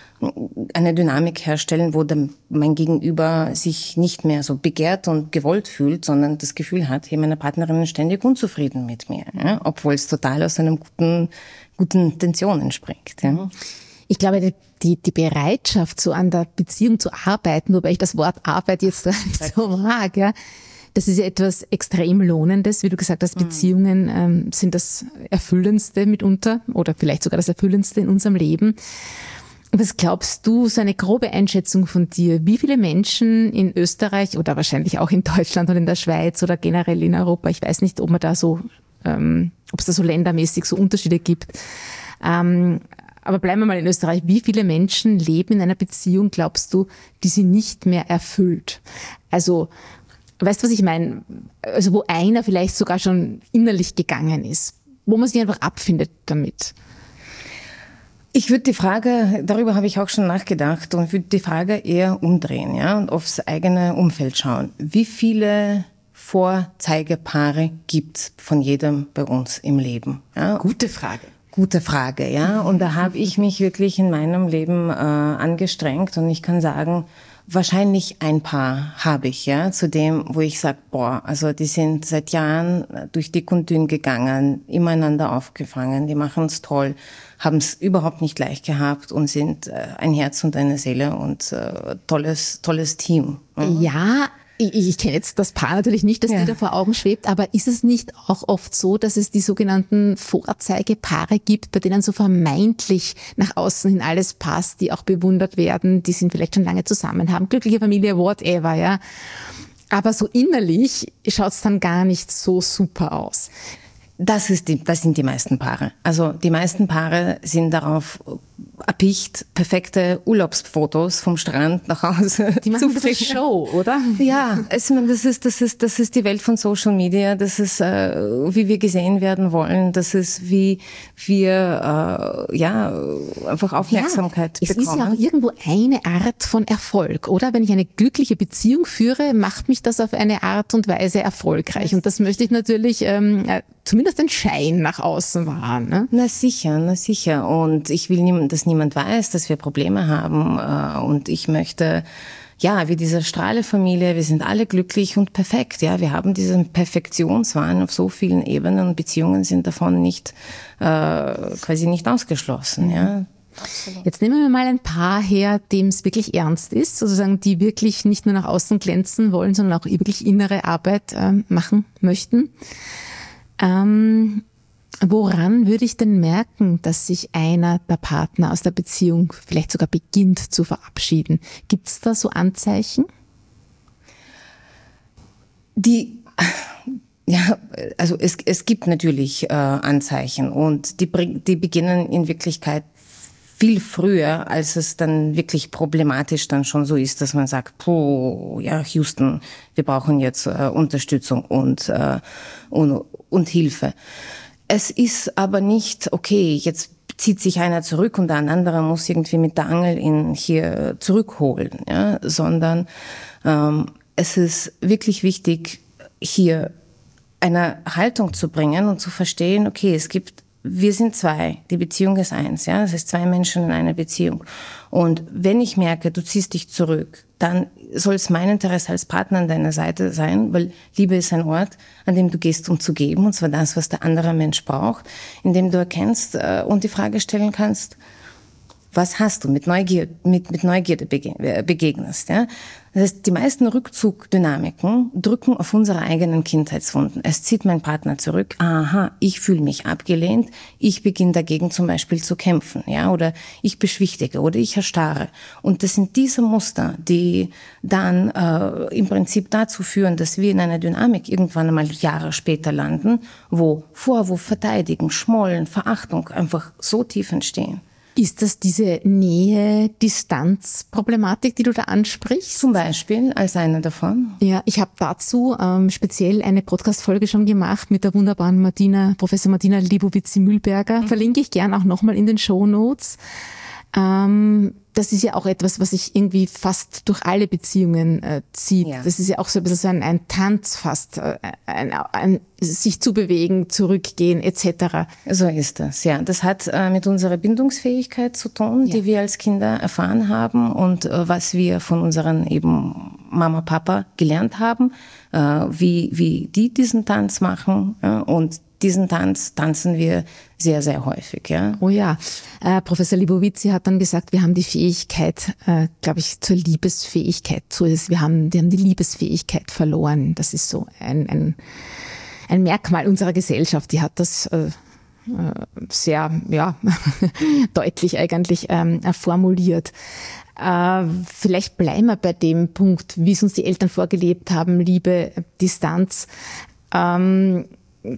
eine Dynamik herstellen, wo der, mein Gegenüber sich nicht mehr so begehrt und gewollt fühlt, sondern das Gefühl hat, hey, meine Partnerin ist ständig unzufrieden mit mir, ja, obwohl es total aus einem guten guten Intention entspringt. Ja. Ich glaube, die, die Bereitschaft, so an der Beziehung zu arbeiten, wobei ich das Wort Arbeit jetzt nicht so mag, ja, das ist ja etwas extrem Lohnendes. Wie du gesagt hast, Beziehungen ähm, sind das Erfüllendste mitunter oder vielleicht sogar das Erfüllendste in unserem Leben. Was glaubst du, so eine grobe Einschätzung von dir, wie viele Menschen in Österreich oder wahrscheinlich auch in Deutschland und in der Schweiz oder generell in Europa, ich weiß nicht, ob man da so, ähm, ob es da so ländermäßig so Unterschiede gibt, ähm, aber bleiben wir mal in Österreich. Wie viele Menschen leben in einer Beziehung, glaubst du, die sie nicht mehr erfüllt? Also, weißt du, was ich meine? Also, wo einer vielleicht sogar schon innerlich gegangen ist, wo man sich einfach abfindet damit. Ich würde die Frage, darüber habe ich auch schon nachgedacht, und würde die Frage eher umdrehen, ja, und aufs eigene Umfeld schauen. Wie viele Vorzeigepaare gibt's von jedem bei uns im Leben? Ja? Gute Frage. Gute Frage, ja. Und da habe ich mich wirklich in meinem Leben äh, angestrengt, und ich kann sagen, Wahrscheinlich ein paar habe ich, ja, zu dem, wo ich sage, boah, also die sind seit Jahren durch dick und dünn gegangen, immer einander aufgefangen, die machen es toll, haben es überhaupt nicht leicht gehabt und sind äh, ein Herz und eine Seele und äh, tolles, tolles Team. Mhm. Ja, ich, ich kenne jetzt das Paar natürlich nicht, das ja. dir da vor Augen schwebt, aber ist es nicht auch oft so, dass es die sogenannten Vorzeigepaare gibt, bei denen so vermeintlich nach außen hin alles passt, die auch bewundert werden, die sind vielleicht schon lange zusammen, haben glückliche Familie, whatever, ja. Aber so innerlich schaut es dann gar nicht so super aus. Das ist die, das sind die meisten Paare. Also die meisten Paare sind darauf erpicht, perfekte Urlaubsfotos vom Strand nach Hause die machen zu ein bisschen Show, oder? Ja, es, das ist das ist das ist die Welt von Social Media. Das ist äh, wie wir gesehen werden wollen. Das ist wie wir äh, ja einfach Aufmerksamkeit ja, bekommen. Es ist ja auch irgendwo eine Art von Erfolg, oder? Wenn ich eine glückliche Beziehung führe, macht mich das auf eine Art und Weise erfolgreich. Und das möchte ich natürlich ähm, zumindest den Schein nach außen wahren. Ne? Na sicher, na sicher. Und ich will, nie, dass niemand weiß, dass wir Probleme haben. Und ich möchte, ja, wie diese Strahle-Familie, wir sind alle glücklich und perfekt. Ja, wir haben diesen Perfektionswahn auf so vielen Ebenen und Beziehungen sind davon nicht, äh, quasi nicht ausgeschlossen. Ja. Absolut. Jetzt nehmen wir mal ein Paar her, dem es wirklich ernst ist, sozusagen, die wirklich nicht nur nach außen glänzen wollen, sondern auch wirklich innere Arbeit äh, machen möchten. Ähm, woran würde ich denn merken, dass sich einer der Partner aus der Beziehung vielleicht sogar beginnt zu verabschieden? Gibt es da so Anzeichen? Die, ja, also es, es gibt natürlich äh, Anzeichen und die, die beginnen in Wirklichkeit viel früher, als es dann wirklich problematisch dann schon so ist, dass man sagt, puh, ja, Houston, wir brauchen jetzt äh, Unterstützung und, äh, und, und Hilfe. Es ist aber nicht, okay, jetzt zieht sich einer zurück und ein anderer muss irgendwie mit der Angel ihn hier zurückholen, ja, sondern ähm, es ist wirklich wichtig, hier eine Haltung zu bringen und zu verstehen, okay, es gibt wir sind zwei, die Beziehung ist eins, ja, es ist zwei Menschen in einer Beziehung. Und wenn ich merke, du ziehst dich zurück, dann soll es mein Interesse als Partner an deiner Seite sein, weil Liebe ist ein Ort, an dem du gehst, um zu geben, und zwar das, was der andere Mensch braucht, in dem du erkennst äh, und die Frage stellen kannst, was hast du mit Neugier, mit, mit Neugierde begegnest, ja? Das heißt, die meisten Rückzugdynamiken drücken auf unsere eigenen Kindheitswunden. Es zieht mein Partner zurück. Aha, ich fühle mich abgelehnt. Ich beginne dagegen zum Beispiel zu kämpfen, ja, oder ich beschwichtige oder ich erstarre. Und das sind diese Muster, die dann äh, im Prinzip dazu führen, dass wir in einer Dynamik irgendwann einmal Jahre später landen, wo Vorwurf, Verteidigen, Schmollen, Verachtung einfach so tief entstehen. Ist das diese Nähe-Distanz-Problematik, die du da ansprichst? Zum Beispiel als eine davon. Ja, ich habe dazu ähm, speziell eine Podcast-Folge schon gemacht mit der wunderbaren Martina, Professor Martina Libovici-Mühlberger. Mhm. Verlinke ich gern auch nochmal in den Shownotes. Ähm, das ist ja auch etwas, was sich irgendwie fast durch alle Beziehungen äh, zieht. Ja. Das ist ja auch so ein bisschen so ein, ein Tanz fast, äh, ein, ein sich zu bewegen, zurückgehen et cetera. So ist das, ja. Das hat äh, mit unserer Bindungsfähigkeit zu tun, ja, die wir als Kinder erfahren haben und äh, was wir von unseren eben Mama, Papa gelernt haben, äh, wie, wie die diesen Tanz machen, ja, und diesen Tanz tanzen wir sehr, sehr häufig. Ja. Oh ja, äh, Professor Libovici hat dann gesagt, wir haben die Fähigkeit, äh, glaube ich, zur Liebesfähigkeit. So ist es. Wir haben, wir haben die Liebesfähigkeit verloren. Das ist so ein, ein, ein Merkmal unserer Gesellschaft. Die hat das äh, sehr ja, deutlich eigentlich ähm, formuliert. Äh, vielleicht bleiben wir bei dem Punkt, wie es uns die Eltern vorgelebt haben, Liebe, Distanz. Ähm,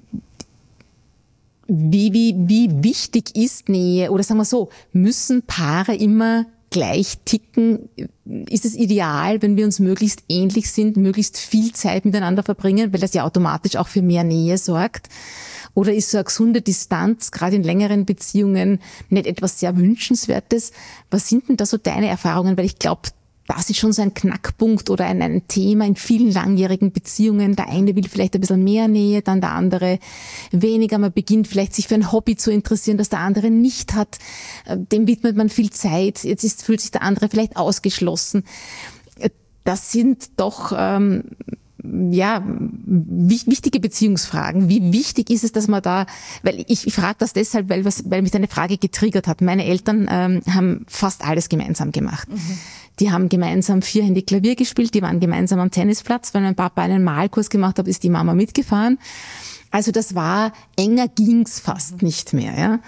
Wie, wie, wie wichtig ist Nähe? Oder sagen wir so, müssen Paare immer gleich ticken? Ist es ideal, wenn wir uns möglichst ähnlich sind, möglichst viel Zeit miteinander verbringen, weil das ja automatisch auch für mehr Nähe sorgt? Oder ist so eine gesunde Distanz, gerade in längeren Beziehungen, nicht etwas sehr Wünschenswertes? Was sind denn da so deine Erfahrungen? Weil ich glaube, das ist schon so ein Knackpunkt oder ein, ein Thema in vielen langjährigen Beziehungen. Der eine will vielleicht ein bisschen mehr Nähe, dann der andere weniger. Man beginnt vielleicht sich für ein Hobby zu interessieren, das der andere nicht hat. Dem widmet man viel Zeit. Jetzt ist, fühlt sich der andere vielleicht ausgeschlossen. das sind doch ähm, ja wichtige Beziehungsfragen. Wie wichtig ist es, dass man da, weil ich, ich frage das deshalb, weil, was, weil mich deine Frage getriggert hat. Meine Eltern ähm, haben fast alles gemeinsam gemacht. Mhm. Die haben gemeinsam vierhändig Klavier gespielt, die waren gemeinsam am Tennisplatz. Wenn mein Papa einen Malkurs gemacht hat, ist die Mama mitgefahren. Also das war, enger ging's fast nicht mehr. Ja.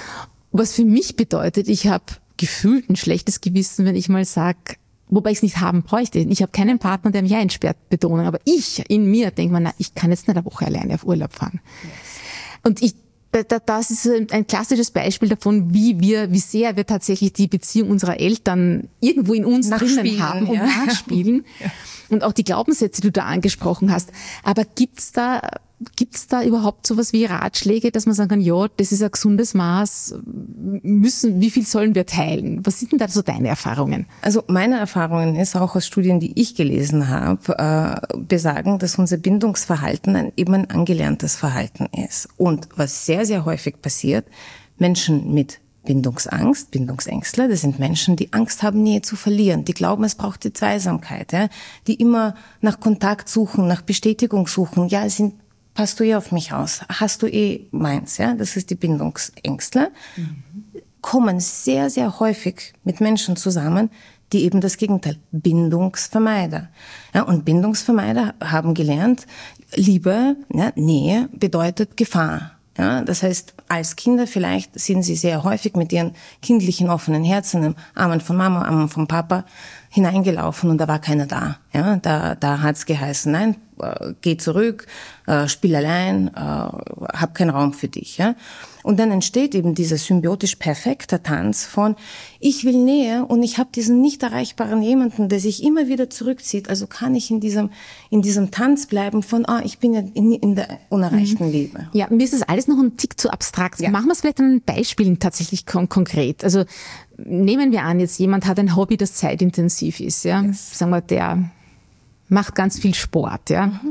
Was für mich bedeutet, ich habe gefühlt ein schlechtes Gewissen, wenn ich mal sage, wobei ich es nicht haben bräuchte. Ich habe keinen Partner, der mich einsperrt, Betonung. Aber ich, in mir, denke mir, na, ich kann jetzt nicht eine Woche alleine auf Urlaub fahren. Yes. Und ich, das ist ein klassisches Beispiel davon, wie wir, wie sehr wir tatsächlich die Beziehung unserer Eltern irgendwo in uns drinnen haben und ja. nachspielen. Ja. Und auch die Glaubenssätze, die du da angesprochen hast. Aber gibt's da, gibt's da überhaupt sowas wie Ratschläge, dass man sagen kann, ja, das ist ein gesundes Maß, müssen, wie viel sollen wir teilen? Was sind denn da so deine Erfahrungen? Also meine Erfahrungen ist auch aus Studien, die ich gelesen habe, äh, besagen, dass unser Bindungsverhalten ein, eben ein angelerntes Verhalten ist. Und was sehr, sehr häufig passiert, Menschen mit Bindungsangst, Bindungsängstler, das sind Menschen, die Angst haben, Nähe zu verlieren, die glauben, es braucht die Zweisamkeit, ja, die immer nach Kontakt suchen, nach Bestätigung suchen, ja, sind, passt du eh auf mich aus, hast du eh meins, ja, das ist die Bindungsängstler, mhm. kommen sehr, sehr häufig mit Menschen zusammen, die eben das Gegenteil, Bindungsvermeider. Ja, und Bindungsvermeider haben gelernt, Liebe, ja, Nähe bedeutet Gefahr. Ja, das heißt, als Kinder vielleicht sind sie sehr häufig mit ihren kindlichen offenen Herzen im Armen von Mama, Armen von Papa hineingelaufen und da war keiner da. Ja, da, da hat's geheißen, nein, äh, geh zurück, äh, spiel allein, äh, hab keinen Raum für dich. Ja. Und dann entsteht eben dieser symbiotisch perfekte Tanz von, ich will Nähe und ich habe diesen nicht erreichbaren jemanden, der sich immer wieder zurückzieht. Also kann ich in diesem in diesem Tanz bleiben von, ah, ich bin ja in, in der unerreichten mhm. Liebe. Ja, mir ist das alles noch ein Tick zu abstrakt. Ja. Machen wir es vielleicht an Beispielen tatsächlich kon- konkret. Also nehmen wir an, jetzt jemand hat ein Hobby, das zeitintensiv ist. Ja, yes. Sagen wir, der macht ganz viel Sport. Ja, mhm.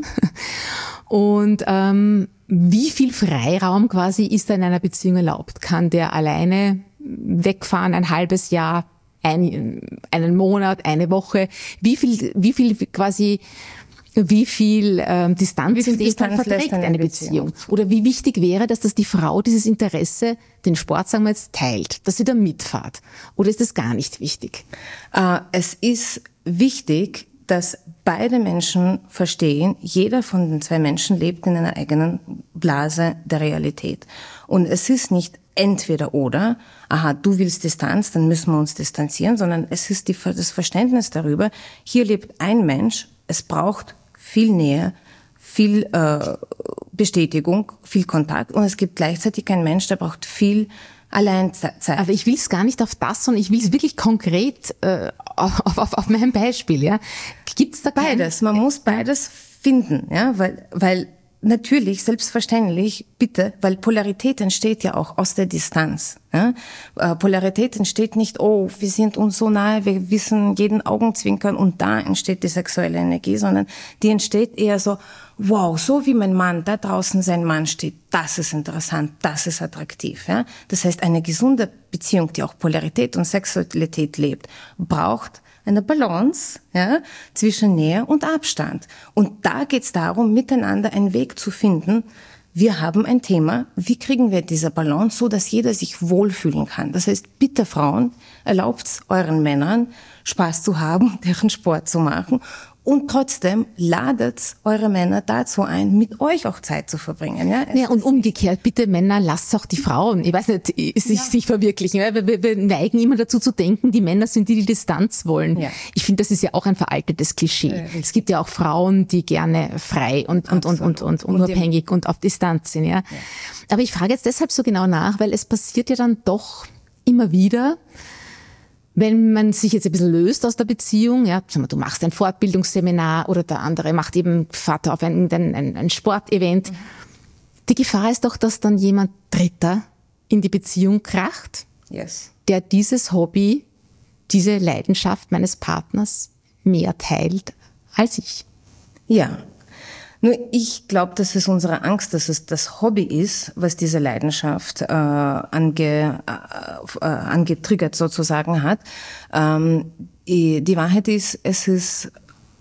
und ähm, wie viel Freiraum quasi ist da in einer Beziehung erlaubt? Kann der alleine wegfahren, ein halbes Jahr, ein, einen Monat, eine Woche? Wie viel, wie viel quasi, wie viel ähm, Distanz, wie viel in dem Distanz verträgt eine, eine Beziehung? Beziehung? Oder wie wichtig wäre das, dass die Frau dieses Interesse, den Sport, sagen wir jetzt, teilt, dass sie da mitfahrt? Oder ist das gar nicht wichtig? Uh, es ist wichtig, dass beide Menschen verstehen, jeder von den zwei Menschen lebt in einer eigenen Blase der Realität. Und es ist nicht entweder oder, aha, du willst Distanz, dann müssen wir uns distanzieren, sondern es ist die, das Verständnis darüber, hier lebt ein Mensch, es braucht viel Nähe, viel äh, Bestätigung, viel Kontakt und es gibt gleichzeitig einen Mensch, der braucht viel Alleinzeit. Aber ich will es gar nicht auf das, sondern ich will es wirklich konkret äh, auf, auf, auf mein Beispiel. Ja, gibt's da kein... beides? Man muss beides finden, ja, weil weil natürlich selbstverständlich bitte, weil Polarität entsteht ja auch aus der Distanz. Ja? Äh, Polarität entsteht nicht, oh, wir sind uns so nahe, wir wissen jeden Augenzwinkern und da entsteht die sexuelle Energie, sondern die entsteht eher so, wow, so wie mein Mann, da draußen sein Mann steht, das ist interessant, das ist attraktiv. Ja? Das heißt, eine gesunde Beziehung, die auch Polarität und Sexualität lebt, braucht eine Balance, ja, zwischen Nähe und Abstand. Und da geht's darum, miteinander einen Weg zu finden. Wir haben ein Thema, wie kriegen wir diese Balance, so dass jeder sich wohlfühlen kann. Das heißt, bitte Frauen, erlaubt's euren Männern, Spaß zu haben, deren Sport zu machen. Und trotzdem ladet eure Männer dazu ein, mit euch auch Zeit zu verbringen. Ja, ja und umgekehrt, bitte Männer, lasst auch die Frauen, ich weiß nicht, sich, ja. sich verwirklichen. Wir, wir, wir neigen immer dazu zu denken, die Männer sind die, die Distanz wollen. Ja. Ich finde, das ist ja auch ein veraltetes Klischee. Ja, es gibt ja auch Frauen, die gerne frei und, und, und, und, und, und unabhängig und auf Distanz sind. Ja. ja. Aber ich frage jetzt deshalb so genau nach, weil es passiert ja dann doch immer wieder, wenn man sich jetzt ein bisschen löst aus der Beziehung, ja, du machst ein Fortbildungsseminar oder der andere macht eben Vater auf ein, ein, ein Sportevent. Mhm. Die Gefahr ist doch, dass dann jemand Dritter in die Beziehung kracht, yes. der dieses Hobby, diese Leidenschaft meines Partners mehr teilt als ich. Ja. Nur ich glaube, das ist unsere Angst, dass es das Hobby ist, was diese Leidenschaft äh, ange, äh, angetriggert sozusagen hat. Ähm, die, die Wahrheit ist, es ist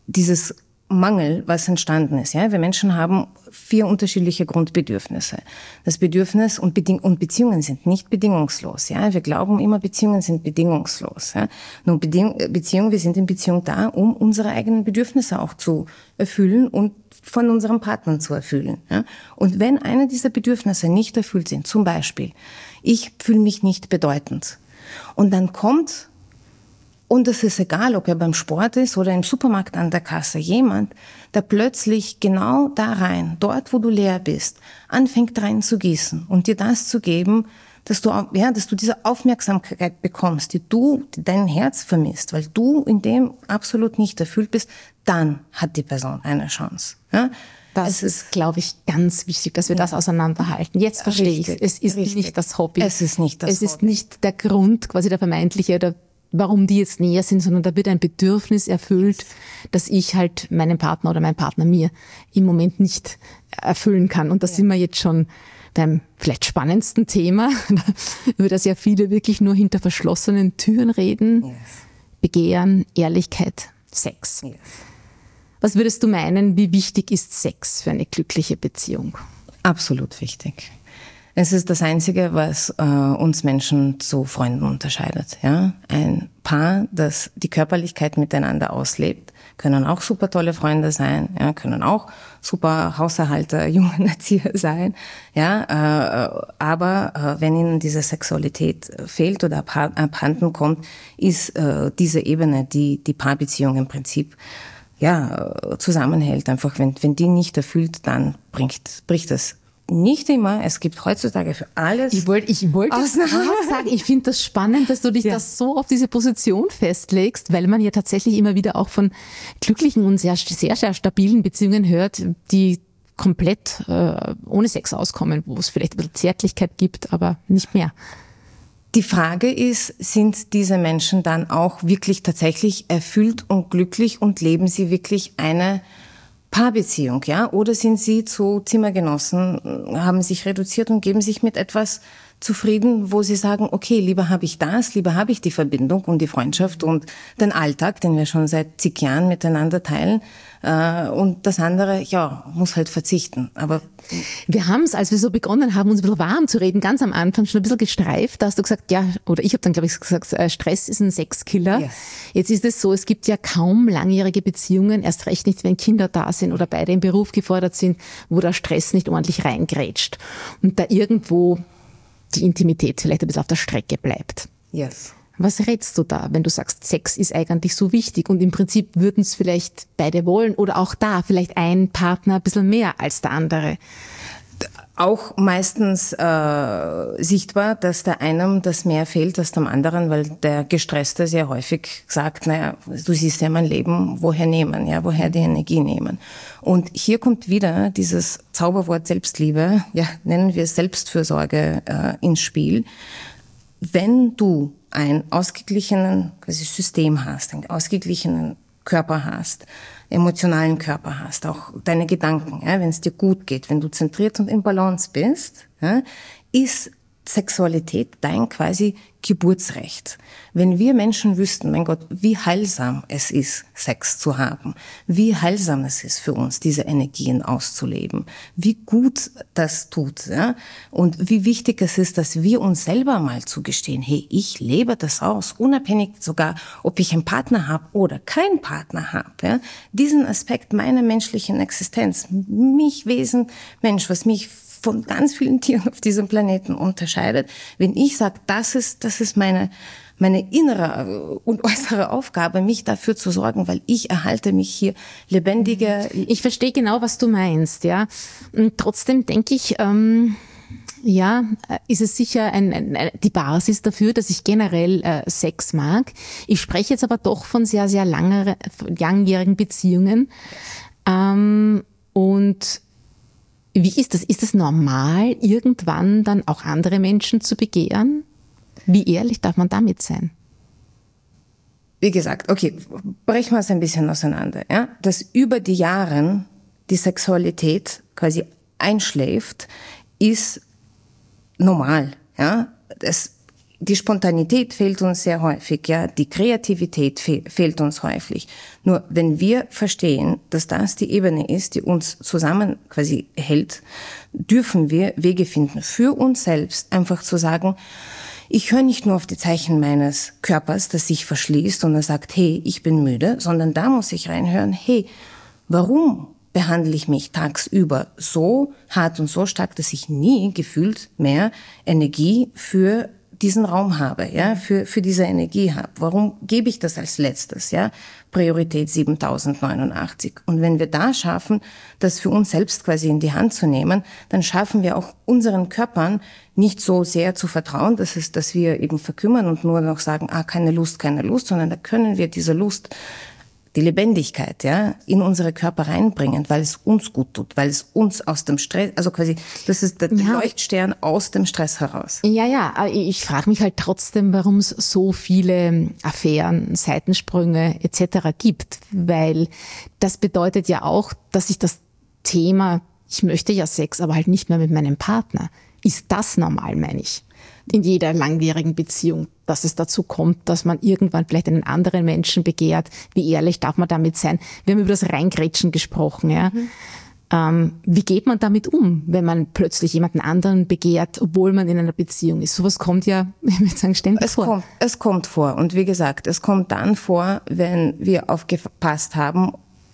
dieses Mangel, was entstanden ist. Ja, wir Menschen haben vier unterschiedliche Grundbedürfnisse. Das Bedürfnis und, Beding- und Beziehungen sind nicht bedingungslos. Ja, wir glauben immer, Beziehungen sind bedingungslos. Ja, nur Beding- Beziehungen, wir sind in Beziehung da, um unsere eigenen Bedürfnisse auch zu erfüllen und von unserem Partner zu erfüllen. Ja, und wenn eine dieser Bedürfnisse nicht erfüllt sind, zum Beispiel, ich fühle mich nicht bedeutend, und dann kommt, und es ist egal, ob er beim Sport ist oder im Supermarkt an der Kasse, jemand, der plötzlich genau da rein, dort wo du leer bist, anfängt rein zu gießen und dir das zu geben, dass du, ja, dass du diese Aufmerksamkeit bekommst, die du, die dein Herz vermisst, weil du in dem absolut nicht erfüllt bist, dann hat die Person eine Chance. Ja? Das ist, glaube ich, ganz wichtig, dass wir ja. das auseinanderhalten. Jetzt verstehe richtig, ich, es ist richtig. nicht das Hobby. Es ist nicht das Es Hobby. ist nicht der Grund, quasi der vermeintliche oder warum die jetzt näher sind, sondern da wird ein Bedürfnis erfüllt, das ich halt meinem Partner oder meinem Partner mir im Moment nicht erfüllen kann. Und da ja. sind wir jetzt schon beim vielleicht spannendsten Thema, über das ja viele wirklich nur hinter verschlossenen Türen reden. Yes. Begehren, Ehrlichkeit, Sex. Yes. Was würdest du meinen, wie wichtig ist Sex für eine glückliche Beziehung? Absolut wichtig. Es ist das Einzige, was äh, uns Menschen zu Freunden unterscheidet. Ja? Ein Paar, das die Körperlichkeit miteinander auslebt, können auch super tolle Freunde sein, ja? Können auch super Haushalter, Jungenerzieher sein. Ja? Äh, aber äh, wenn ihnen diese Sexualität fehlt oder abhanden kommt, ist äh, diese Ebene, die die Paarbeziehung im Prinzip ja zusammenhält. Einfach wenn wenn die nicht erfüllt, dann bricht bricht es. Nicht immer. Es gibt heutzutage für alles. Ich wollte ich wollte sagen, ich finde das spannend, dass du dich ja. das so auf diese Position festlegst, weil man ja tatsächlich immer wieder auch von glücklichen und sehr, sehr, sehr stabilen Beziehungen hört, die komplett äh, ohne Sex auskommen, wo es vielleicht ein bisschen Zärtlichkeit gibt, aber nicht mehr. Die Frage ist, sind diese Menschen dann auch wirklich tatsächlich erfüllt und glücklich und leben sie wirklich eine Paarbeziehung, ja? Oder sind sie zu Zimmergenossen, haben sich reduziert und geben sich mit etwas zufrieden, wo sie sagen, okay, lieber habe ich das, lieber habe ich die Verbindung und die Freundschaft und den Alltag, den wir schon seit zig Jahren miteinander teilen, äh, und das andere, ja, muss halt verzichten. Aber wir haben es, als wir so begonnen haben, uns ein bisschen warm zu reden, ganz am Anfang schon ein bisschen gestreift, da hast du gesagt, ja, oder ich habe dann, glaube ich, gesagt, Stress ist ein Sexkiller. Yes. Jetzt ist es so, es gibt ja kaum langjährige Beziehungen, erst recht nicht, wenn Kinder da sind oder beide im Beruf gefordert sind, wo der Stress nicht ordentlich reingrätscht und da irgendwo die Intimität vielleicht ein bisschen auf der Strecke bleibt. Yes. Was rätst du da, wenn du sagst, Sex ist eigentlich so wichtig und im Prinzip würden es vielleicht beide wollen oder auch da vielleicht ein Partner ein bisschen mehr als der andere? Auch meistens äh, sichtbar, dass der einem das mehr fehlt als dem anderen, weil der Gestresste sehr häufig sagt, naja, du siehst ja mein Leben, woher nehmen, ja, woher die Energie nehmen. Und hier kommt wieder dieses Zauberwort Selbstliebe, ja, nennen wir es Selbstfürsorge, äh, ins Spiel. Wenn du ein ausgeglichenen quasi System hast, einen ausgeglichenen Körper hast, emotionalen Körper hast, auch deine Gedanken, ja, wenn es dir gut geht, wenn du zentriert und in Balance bist, ja, ist Sexualität dein quasi Geburtsrecht. Wenn wir Menschen wüssten, mein Gott, wie heilsam es ist, Sex zu haben, wie heilsam es ist für uns, diese Energien auszuleben, wie gut das tut, ja, und wie wichtig es ist, dass wir uns selber mal zugestehen, hey, ich lebe das aus, unabhängig sogar, ob ich einen Partner habe oder keinen Partner habe, ja, diesen Aspekt meiner menschlichen Existenz, mich Wesen, Mensch, was mich von ganz vielen Tieren auf diesem Planeten unterscheidet. Wenn ich sage, das ist, das ist meine, meine innere und äußere Aufgabe, mich dafür zu sorgen, weil ich erhalte mich hier lebendiger. Ich verstehe genau, was du meinst, ja. Und trotzdem denke ich, ähm, ja, ist es sicher ein, ein, die Basis dafür, dass ich generell äh, Sex mag. Ich spreche jetzt aber doch von sehr, sehr langere, langjährigen Beziehungen. Ähm, und wie ist das? Ist es normal, irgendwann dann auch andere Menschen zu begehren? Wie ehrlich darf man damit sein? Wie gesagt, okay, brechen wir es ein bisschen auseinander, ja? Dass über die Jahre die Sexualität quasi einschläft, ist normal, ja? Das die Spontanität fehlt uns sehr häufig, ja, die Kreativität fe- fehlt uns häufig. Nur wenn wir verstehen, dass das die Ebene ist, die uns zusammen quasi hält, dürfen wir Wege finden für uns selbst, einfach zu sagen, ich höre nicht nur auf die Zeichen meines Körpers, das sich verschließt und er sagt, hey, ich bin müde, sondern da muss ich reinhören, hey, warum behandle ich mich tagsüber so hart und so stark, dass ich nie gefühlt mehr Energie für diesen Raum habe, ja, für, für diese Energie habe. Warum gebe ich das als letztes, ja? Priorität siebentausendneunundachtzig. Und wenn wir da schaffen, das für uns selbst quasi in die Hand zu nehmen, dann schaffen wir auch unseren Körpern nicht so sehr zu vertrauen, dass es, dass wir eben verkümmern und nur noch sagen, ah, keine Lust, keine Lust, sondern da können wir diese Lust, die Lebendigkeit, ja, in unsere Körper reinbringen, weil es uns gut tut, weil es uns aus dem Stress, also quasi, das ist der ja. Leuchtstern aus dem Stress heraus. Ja, ja, ich frage mich halt trotzdem, warum es so viele Affären, Seitensprünge et cetera gibt, weil das bedeutet ja auch, dass ich das Thema, ich möchte ja Sex, aber halt nicht mehr mit meinem Partner. Ist das normal, meine ich? In jeder langjährigen Beziehung, dass es dazu kommt, dass man irgendwann vielleicht einen anderen Menschen begehrt. Wie ehrlich darf man damit sein? Wir haben über das Reingrätschen gesprochen. Ja? Mhm. Ähm, wie geht man damit um, wenn man plötzlich jemanden anderen begehrt, obwohl man in einer Beziehung ist? Sowas kommt ja, ich würde sagen, ständig es vor. Kommt, es kommt vor. Und wie gesagt, es kommt dann vor, wenn wir aufgepasst haben,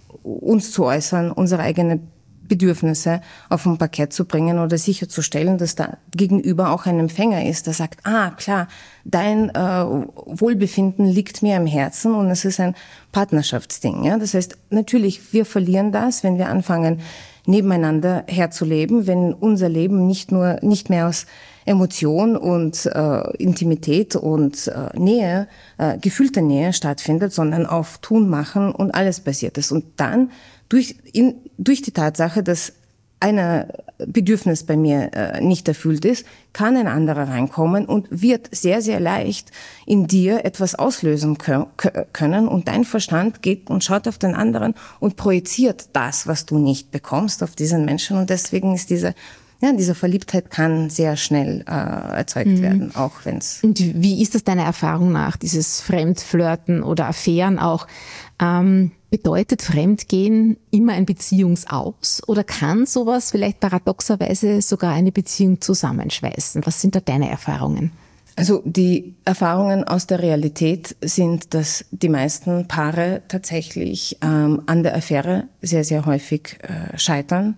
uns zu äußern, unsere eigene Bedürfnisse auf dem Parkett zu bringen oder sicherzustellen, dass da gegenüber auch ein Empfänger ist, der sagt, ah, klar, dein äh, Wohlbefinden liegt mir am Herzen und es ist ein Partnerschaftsding. Ja? Das heißt, natürlich, wir verlieren das, wenn wir anfangen, nebeneinander herzuleben, wenn unser Leben nicht nur, nicht mehr aus Emotion und äh, Intimität und äh, Nähe, äh, gefühlte Nähe stattfindet, sondern auf Tun, Machen und alles basiert ist. Und dann durch, in, durch die Tatsache, dass ein Bedürfnis bei mir äh, nicht erfüllt ist, kann ein anderer reinkommen und wird sehr, sehr leicht in dir etwas auslösen kö- können und dein Verstand geht und schaut auf den anderen und projiziert das, was du nicht bekommst, auf diesen Menschen und deswegen ist diese Ja, diese Verliebtheit kann sehr schnell äh, erzeugt mhm. werden, auch wenn es... Und wie ist das deiner Erfahrung nach, dieses Fremdflirten oder Affären auch? Ähm, bedeutet Fremdgehen immer ein Beziehungsaus oder kann sowas vielleicht paradoxerweise sogar eine Beziehung zusammenschweißen? Was sind da deine Erfahrungen? Also die Erfahrungen aus der Realität sind, dass die meisten Paare tatsächlich ähm, an der Affäre sehr, sehr häufig äh, scheitern.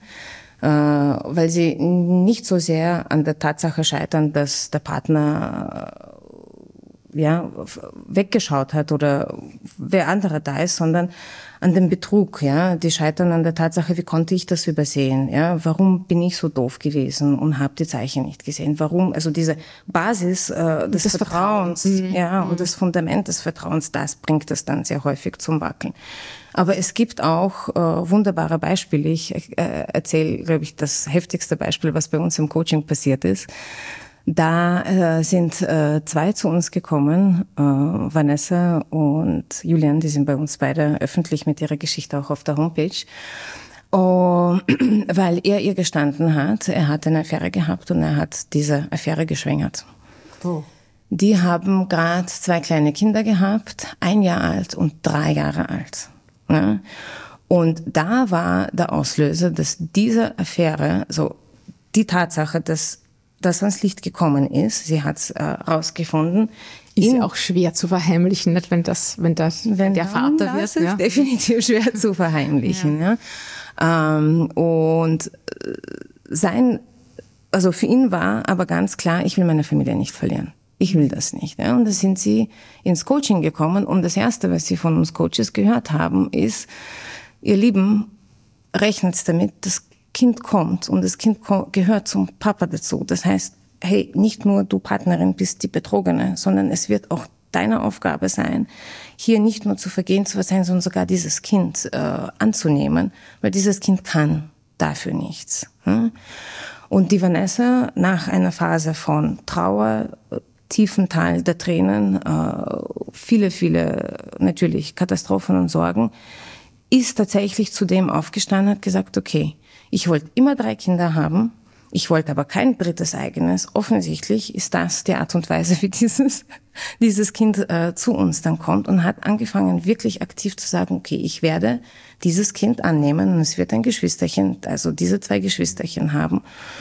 Weil sie nicht so sehr an der Tatsache scheitern, dass der Partner ja weggeschaut hat oder wer anderer da ist, sondern an dem Betrug. Ja, die scheitern an der Tatsache, wie konnte ich das übersehen? Ja, warum bin ich so doof gewesen und habe die Zeichen nicht gesehen? Warum? Also diese Basis äh, des, des Vertrauens, Vertrauens. Ja, mhm. und das Fundament des Vertrauens, das bringt es dann sehr häufig zum Wackeln. Aber es gibt auch äh, wunderbare Beispiele. Ich äh, erzähle, glaube ich, das heftigste Beispiel, was bei uns im Coaching passiert ist. Da äh, sind äh, zwei zu uns gekommen, äh, Vanessa und Julian, die sind bei uns beide öffentlich mit ihrer Geschichte auch auf der Homepage. Oh, weil er ihr gestanden hat, er hat eine Affäre gehabt und er hat diese Affäre geschwängert. Oh. Die haben gerade zwei kleine Kinder gehabt, ein Jahr alt und drei Jahre alt. Ja. Und da war der Auslöser, dass diese Affäre, so die Tatsache, dass das ans Licht gekommen ist, sie hat es äh, rausgefunden. Ist ja auch schwer zu verheimlichen, nicht, wenn das, wenn das, wenn der Vater das wird. Das ist ja definitiv schwer zu verheimlichen. Ja. Ja. Ähm, und sein, also für ihn war aber ganz klar, ich will meine Familie nicht verlieren. Ich will das nicht. Ja. Und da sind sie ins Coaching gekommen und das Erste, was sie von uns Coaches gehört haben, ist, ihr Lieben, rechnet damit, das Kind kommt und das Kind gehört zum Papa dazu. Das heißt, hey, nicht nur du Partnerin bist die Betrogene, sondern es wird auch deine Aufgabe sein, hier nicht nur zu vergehen zu sein, sondern sogar dieses Kind äh, anzunehmen, weil dieses Kind kann dafür nichts. Hm? Und die Vanessa, nach einer Phase von Trauer, tiefen Tal der Tränen, äh, viele, viele natürlich Katastrophen und Sorgen, ist tatsächlich zu dem aufgestanden, hat gesagt, okay, ich wollte immer drei Kinder haben Ich wollte aber kein drittes eigenes. Offensichtlich ist das die Art und Weise, wie dieses, dieses Kind äh, zu uns dann kommt und hat angefangen, wirklich aktiv zu sagen, okay, ich werde dieses Kind annehmen und es wird ein Geschwisterchen, also diese zwei Geschwisterchen haben.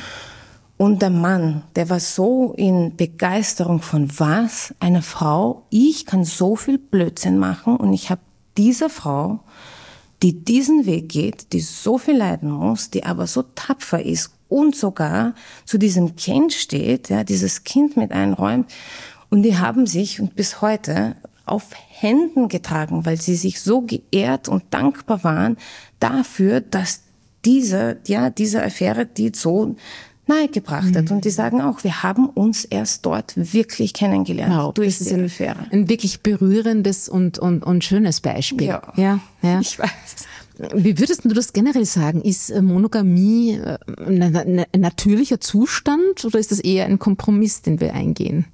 Und der Mann, der war so in Begeisterung von was? Eine Frau, ich kann so viel Blödsinn machen und ich habe diese Frau, die diesen Weg geht, die so viel leiden muss, die aber so tapfer ist und sogar zu diesem Kind steht, ja, dieses Kind mit einräumt. Und die haben sich und bis heute auf Händen getragen, weil sie sich so geehrt und dankbar waren dafür, dass diese, ja, diese Affäre die so nahe gebracht hat. Und die sagen auch, wir haben uns erst dort wirklich kennengelernt. Wow, durch das ist die ein, Affäre. ein wirklich berührendes und, und, und schönes Beispiel. Ja, ja, ja. Ich weiß. Wie würdest du das generell sagen? Ist Monogamie ein natürlicher Zustand oder ist das eher ein Kompromiss, den wir eingehen?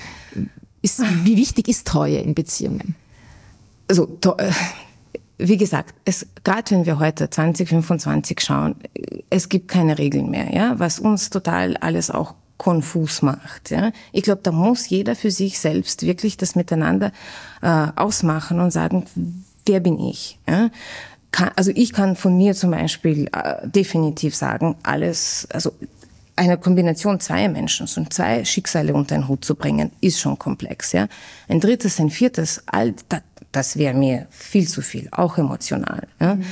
Ist, wie wichtig ist Treue in Beziehungen? Also, to- wie gesagt, es, gerade wenn wir heute zwanzig fünfundzwanzig schauen, es gibt keine Regeln mehr, ja, was uns total alles auch konfus macht, ja. Ich glaube, da muss jeder für sich selbst wirklich das miteinander äh, ausmachen und sagen, wer bin ich, ja. Kann, also ich kann von mir zum Beispiel äh, definitiv sagen, alles, also eine Kombination zweier Menschen, so zwei Schicksale unter einen Hut zu bringen, ist schon komplex, ja. Ein drittes, ein viertes, all, das, das wäre mir viel zu viel, auch emotional, ja. Mhm.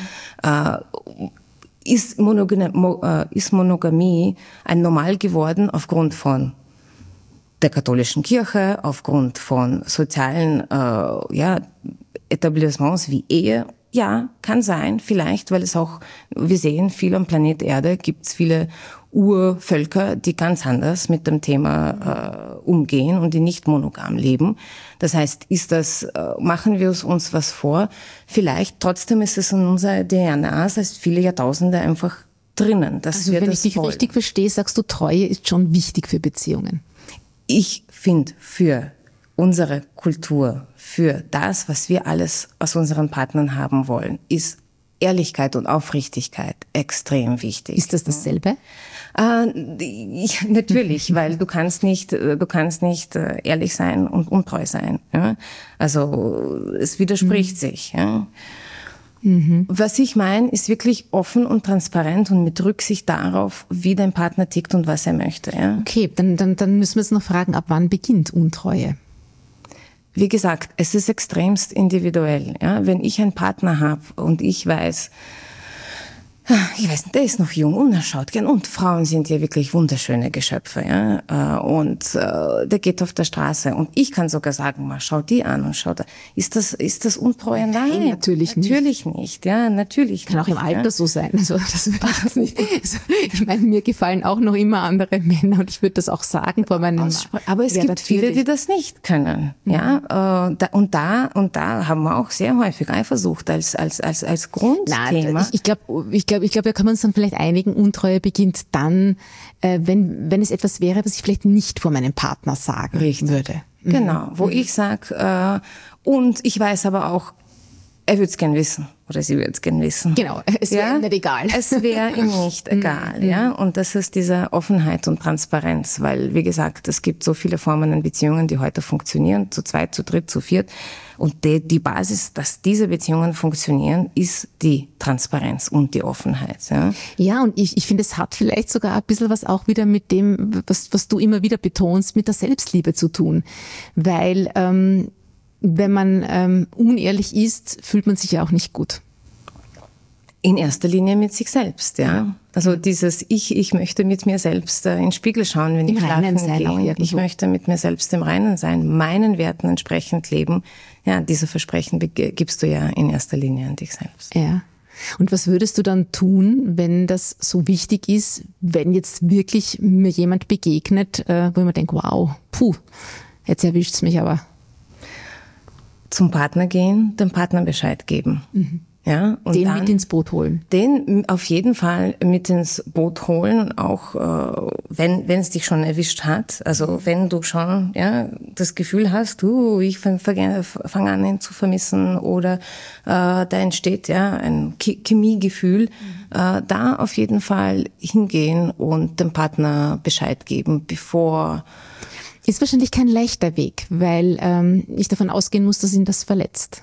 Äh, ist, Monogam, mo, äh, ist Monogamie ein Normal geworden aufgrund von der katholischen Kirche, aufgrund von sozialen, äh, ja, Etablissements wie Ehe? Ja, kann sein, vielleicht, weil es auch, wir sehen, viel am Planet Erde gibt es viele Urvölker, die ganz anders mit dem Thema äh, umgehen und die nicht monogam leben. Das heißt, ist das, äh, machen wir uns was vor? Vielleicht, trotzdem ist es in unserer D N A seit viele Jahrtausende einfach drinnen. Dass also wir wenn das ich dich wollen. richtig verstehe, sagst du, Treue ist schon wichtig für Beziehungen. Ich finde, für unsere Kultur, für das, was wir alles aus unseren Partnern haben wollen, ist Ehrlichkeit und Aufrichtigkeit extrem wichtig. Ist das dasselbe? Äh, ja, natürlich, weil du kannst nicht, du kannst nicht ehrlich sein und untreu sein. Ja? Also es widerspricht mhm. sich. Ja? Mhm. Was ich meine, ist wirklich offen und transparent und mit Rücksicht darauf, wie dein Partner tickt und was er möchte. Ja? Okay, dann, dann, dann müssen wir jetzt noch fragen, ab wann beginnt Untreue? Wie gesagt, es ist extremst individuell. Ja? Wenn ich einen Partner habe und ich weiß, ich weiß nicht, der ist noch jung und er schaut gern. Und Frauen sind ja wirklich wunderschöne Geschöpfe. Ja? Und äh, der geht auf der Straße. Und ich kann sogar sagen, mal, schau die an und schau da. Ist das, ist das Untreue? Nein, Nein, natürlich nicht. Natürlich nicht. Ja, natürlich kann nicht. Kann auch im Alter ja? so sein. Also das macht's nicht. Also, ich meine, mir gefallen auch noch immer andere Männer und ich würde das auch sagen vor meinem Mann. Aber es gibt viele, die das nicht können. Mhm. Ja, äh, da, und da und da haben wir auch sehr häufig Eifersucht als als als als Grundthema. Na, ich glaube, ich glaube, ich glaube, da kann man uns dann vielleicht einigen. Untreue beginnt dann, äh, wenn wenn es etwas wäre, was ich vielleicht nicht vor meinem Partner sagen Richtig. würde. Mhm. Genau, wo mhm. ich sage, äh, und ich weiß aber auch, er würde es gern wissen oder sie würde es gern wissen. Genau, es wäre ja? nicht egal. Es wäre ihm nicht egal, ja. Und das ist diese Offenheit und Transparenz, weil, wie gesagt, es gibt so viele Formen an Beziehungen, die heute funktionieren, zu zweit, zu dritt, zu viert. Und die, die Basis, dass diese Beziehungen funktionieren, ist die Transparenz und die Offenheit. Ja, ja und ich, ich finde, es hat vielleicht sogar ein bisschen was auch wieder mit dem, was, was du immer wieder betonst, mit der Selbstliebe zu tun. Weil ähm, wenn man ähm, unehrlich ist, fühlt man sich ja auch nicht gut. In erster Linie mit sich selbst, ja. Also dieses Ich, ich möchte mit mir selbst äh, in den Spiegel schauen, wenn Im ich Reinen schlafen sein gehe. Ich möchte mit mir selbst im Reinen sein, meinen Werten entsprechend leben. Ja, diese Versprechen gibst du ja in erster Linie an dich selbst. Ja. Und was würdest du dann tun, wenn das so wichtig ist, wenn jetzt wirklich mir jemand begegnet, äh, wo ich mir denke, wow, puh, jetzt erwischt's mich aber. Zum Partner gehen, dem Partner Bescheid geben. Mhm. Ja, und den dann, mit ins Boot holen. Den auf jeden Fall mit ins Boot holen, auch äh, wenn wenn es dich schon erwischt hat. Also wenn du schon ja das Gefühl hast, uh, ich fange fang an ihn zu vermissen oder äh, da entsteht ja ein Chemiegefühl, mhm. äh, da auf jeden Fall hingehen und dem Partner Bescheid geben, bevor... Ist wahrscheinlich kein leichter Weg, weil ähm, ich davon ausgehen muss, dass ihn das verletzt.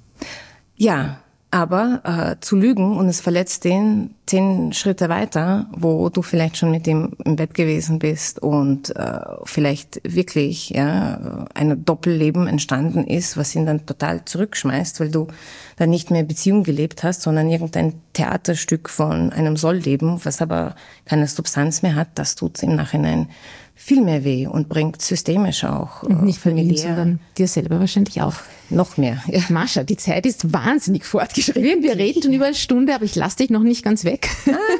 Ja, aber äh, zu lügen und es verletzt den zehn Schritte weiter, wo du vielleicht schon mit ihm im Bett gewesen bist und äh, vielleicht wirklich ja ein Doppelleben entstanden ist, was ihn dann total zurückschmeißt, weil du dann nicht mehr Beziehung gelebt hast, sondern irgendein Theaterstück von einem Sollleben, was aber keine Substanz mehr hat, das tut im Nachhinein viel mehr weh und bringt systemisch auch. Und nicht familiär, sondern dir selber wahrscheinlich auch. Noch mehr. Ja. Mascha, die Zeit ist wahnsinnig fortgeschritten. Wir reden schon über eine Stunde, aber ich lasse dich noch nicht ganz weg.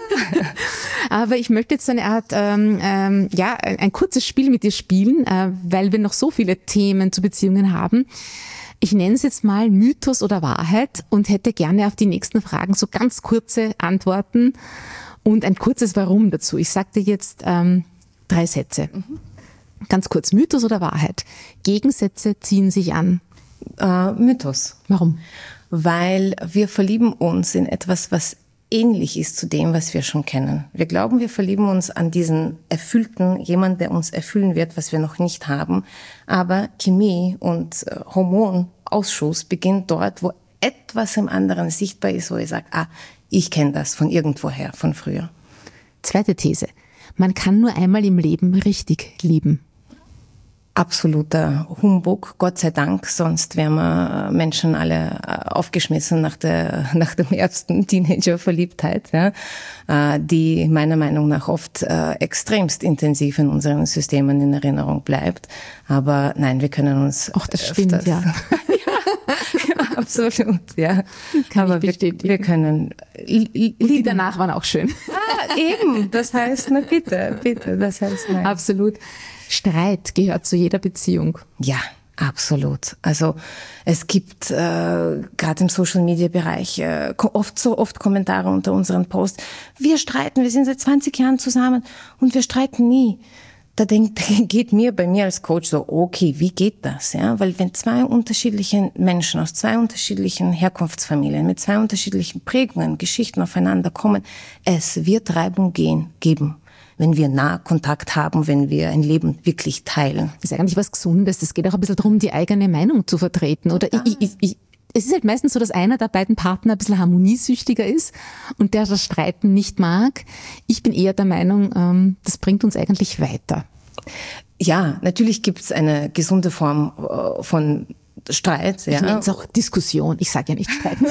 Ah. Aber ich möchte jetzt eine Art, ähm, ähm, ja, ein, ein kurzes Spiel mit dir spielen, äh, weil wir noch so viele Themen zu Beziehungen haben. Ich nenne es jetzt mal Mythos oder Wahrheit und hätte gerne auf die nächsten Fragen so ganz kurze Antworten und ein kurzes Warum dazu. Ich sage dir jetzt ähm, drei Sätze. Mhm. Ganz kurz, Mythos oder Wahrheit? Gegensätze ziehen sich an. Äh, Mythos. Warum? Weil wir verlieben uns in etwas, was ähnlich ist zu dem, was wir schon kennen. Wir glauben, wir verlieben uns an diesen erfüllten, jemand, der uns erfüllen wird, was wir noch nicht haben. Aber Chemie und äh, Hormonausschuss beginnt dort, wo etwas im anderen sichtbar ist, wo ich sage, ah, ich kenne das von irgendwoher, von früher. Zweite These. Man kann nur einmal im Leben richtig lieben. Absoluter Humbug, Gott sei Dank, sonst wären wir Menschen alle aufgeschmissen nach der nach dem ersten Teenager-Verliebtheit, ja, die meiner Meinung nach oft äh, extremst intensiv in unseren Systemen in Erinnerung bleibt. Aber nein, wir können uns... Ach, das stimmt, öfters, ja. Ja, absolut, ja. Kann aber wir, wir können lieben. Und die danach waren auch schön. Ah, eben, das heißt, na bitte, bitte, das heißt nein. Absolut. Streit gehört zu jeder Beziehung. Ja, absolut. Also es gibt äh, gerade im Social-Media-Bereich äh, oft so oft Kommentare unter unseren Posts. Wir streiten, wir sind seit zwanzig Jahren zusammen und wir streiten nie. Da denkt, geht mir bei mir als Coach so, okay, wie geht das? Ja, weil wenn zwei unterschiedliche Menschen aus zwei unterschiedlichen Herkunftsfamilien mit zwei unterschiedlichen Prägungen, Geschichten aufeinander kommen, es wird Reibung gehen, geben. Wenn wir nah Kontakt haben, wenn wir ein Leben wirklich teilen. Das ist eigentlich was Gesundes. Es geht auch ein bisschen darum, die eigene Meinung zu vertreten. Oder ich, ich, ich, es ist halt meistens so, dass einer der beiden Partner ein bisschen harmoniesüchtiger ist und der das Streiten nicht mag. Ich bin eher der Meinung, ähm, das bringt uns eigentlich weiter. Ja, natürlich gibt es eine gesunde Form äh, von Streit. Ja. Ich nenne es auch Diskussion. Ich sage ja nicht Streiten.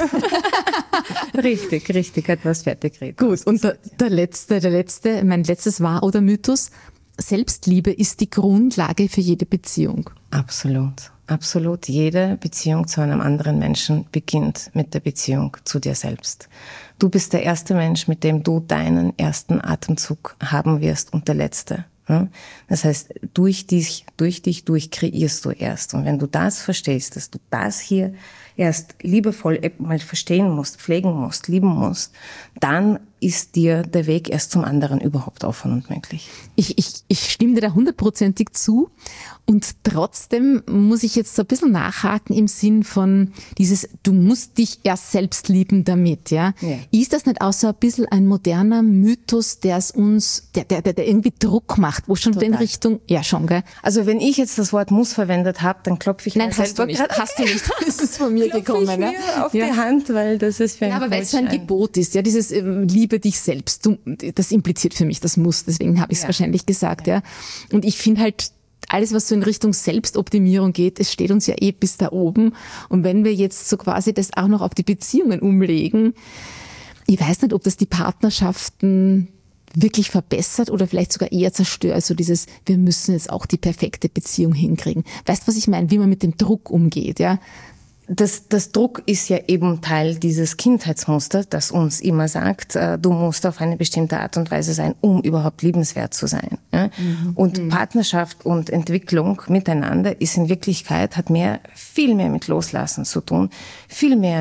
Richtig, richtig, etwas fertig reden. Gut, und der, der letzte, der letzte, mein letztes Wahr oder Mythos. Selbstliebe ist die Grundlage für jede Beziehung. Absolut, absolut. Jede Beziehung zu einem anderen Menschen beginnt mit der Beziehung zu dir selbst. Du bist der erste Mensch, mit dem du deinen ersten Atemzug haben wirst und der letzte. Das heißt, durch dich, durch dich, durch kreierst du erst. Und wenn du das verstehst, dass du das hier erst liebevoll mal verstehen musst, pflegen musst, lieben musst, dann ist dir der Weg erst zum anderen überhaupt offen und möglich. Ich, ich, ich stimme dir da hundertprozentig zu. Und trotzdem muss ich jetzt so ein bisschen nachhaken im Sinn von dieses, du musst dich erst selbst lieben damit, ja. ja. Ist das nicht auch so ein bisschen ein moderner Mythos, der es uns, der, der, der irgendwie Druck macht, wo schon in Richtung, ja schon, gell? Also wenn ich jetzt das Wort muss verwendet habe, dann klopfe ich Nein, mir hast du nicht, hast du nicht. Das ist von mir gekommen, ich mir ja. auf ja. die Hand, weil das ist für ja, aber weil es so ein Gebot ist, ja, dieses ähm, Liebe dich selbst, du, das impliziert für mich das Muss, deswegen habe ich es ja. wahrscheinlich gesagt, ja. ja. Und ich finde halt, alles, was so in Richtung Selbstoptimierung geht, es steht uns ja eh bis da oben. Und wenn wir jetzt so quasi das auch noch auf die Beziehungen umlegen, ich weiß nicht, ob das die Partnerschaften wirklich verbessert oder vielleicht sogar eher zerstört. Also dieses, wir müssen jetzt auch die perfekte Beziehung hinkriegen. Weißt du, was ich meine? Wie man mit dem Druck umgeht, ja? Das, das Druck ist ja eben Teil dieses Kindheitsmusters, das uns immer sagt, äh, du musst auf eine bestimmte Art und Weise sein, um überhaupt liebenswert zu sein. Ja? Mhm. Und mhm. Partnerschaft und Entwicklung miteinander ist in Wirklichkeit, hat mehr, viel mehr mit Loslassen zu tun, viel mehr mit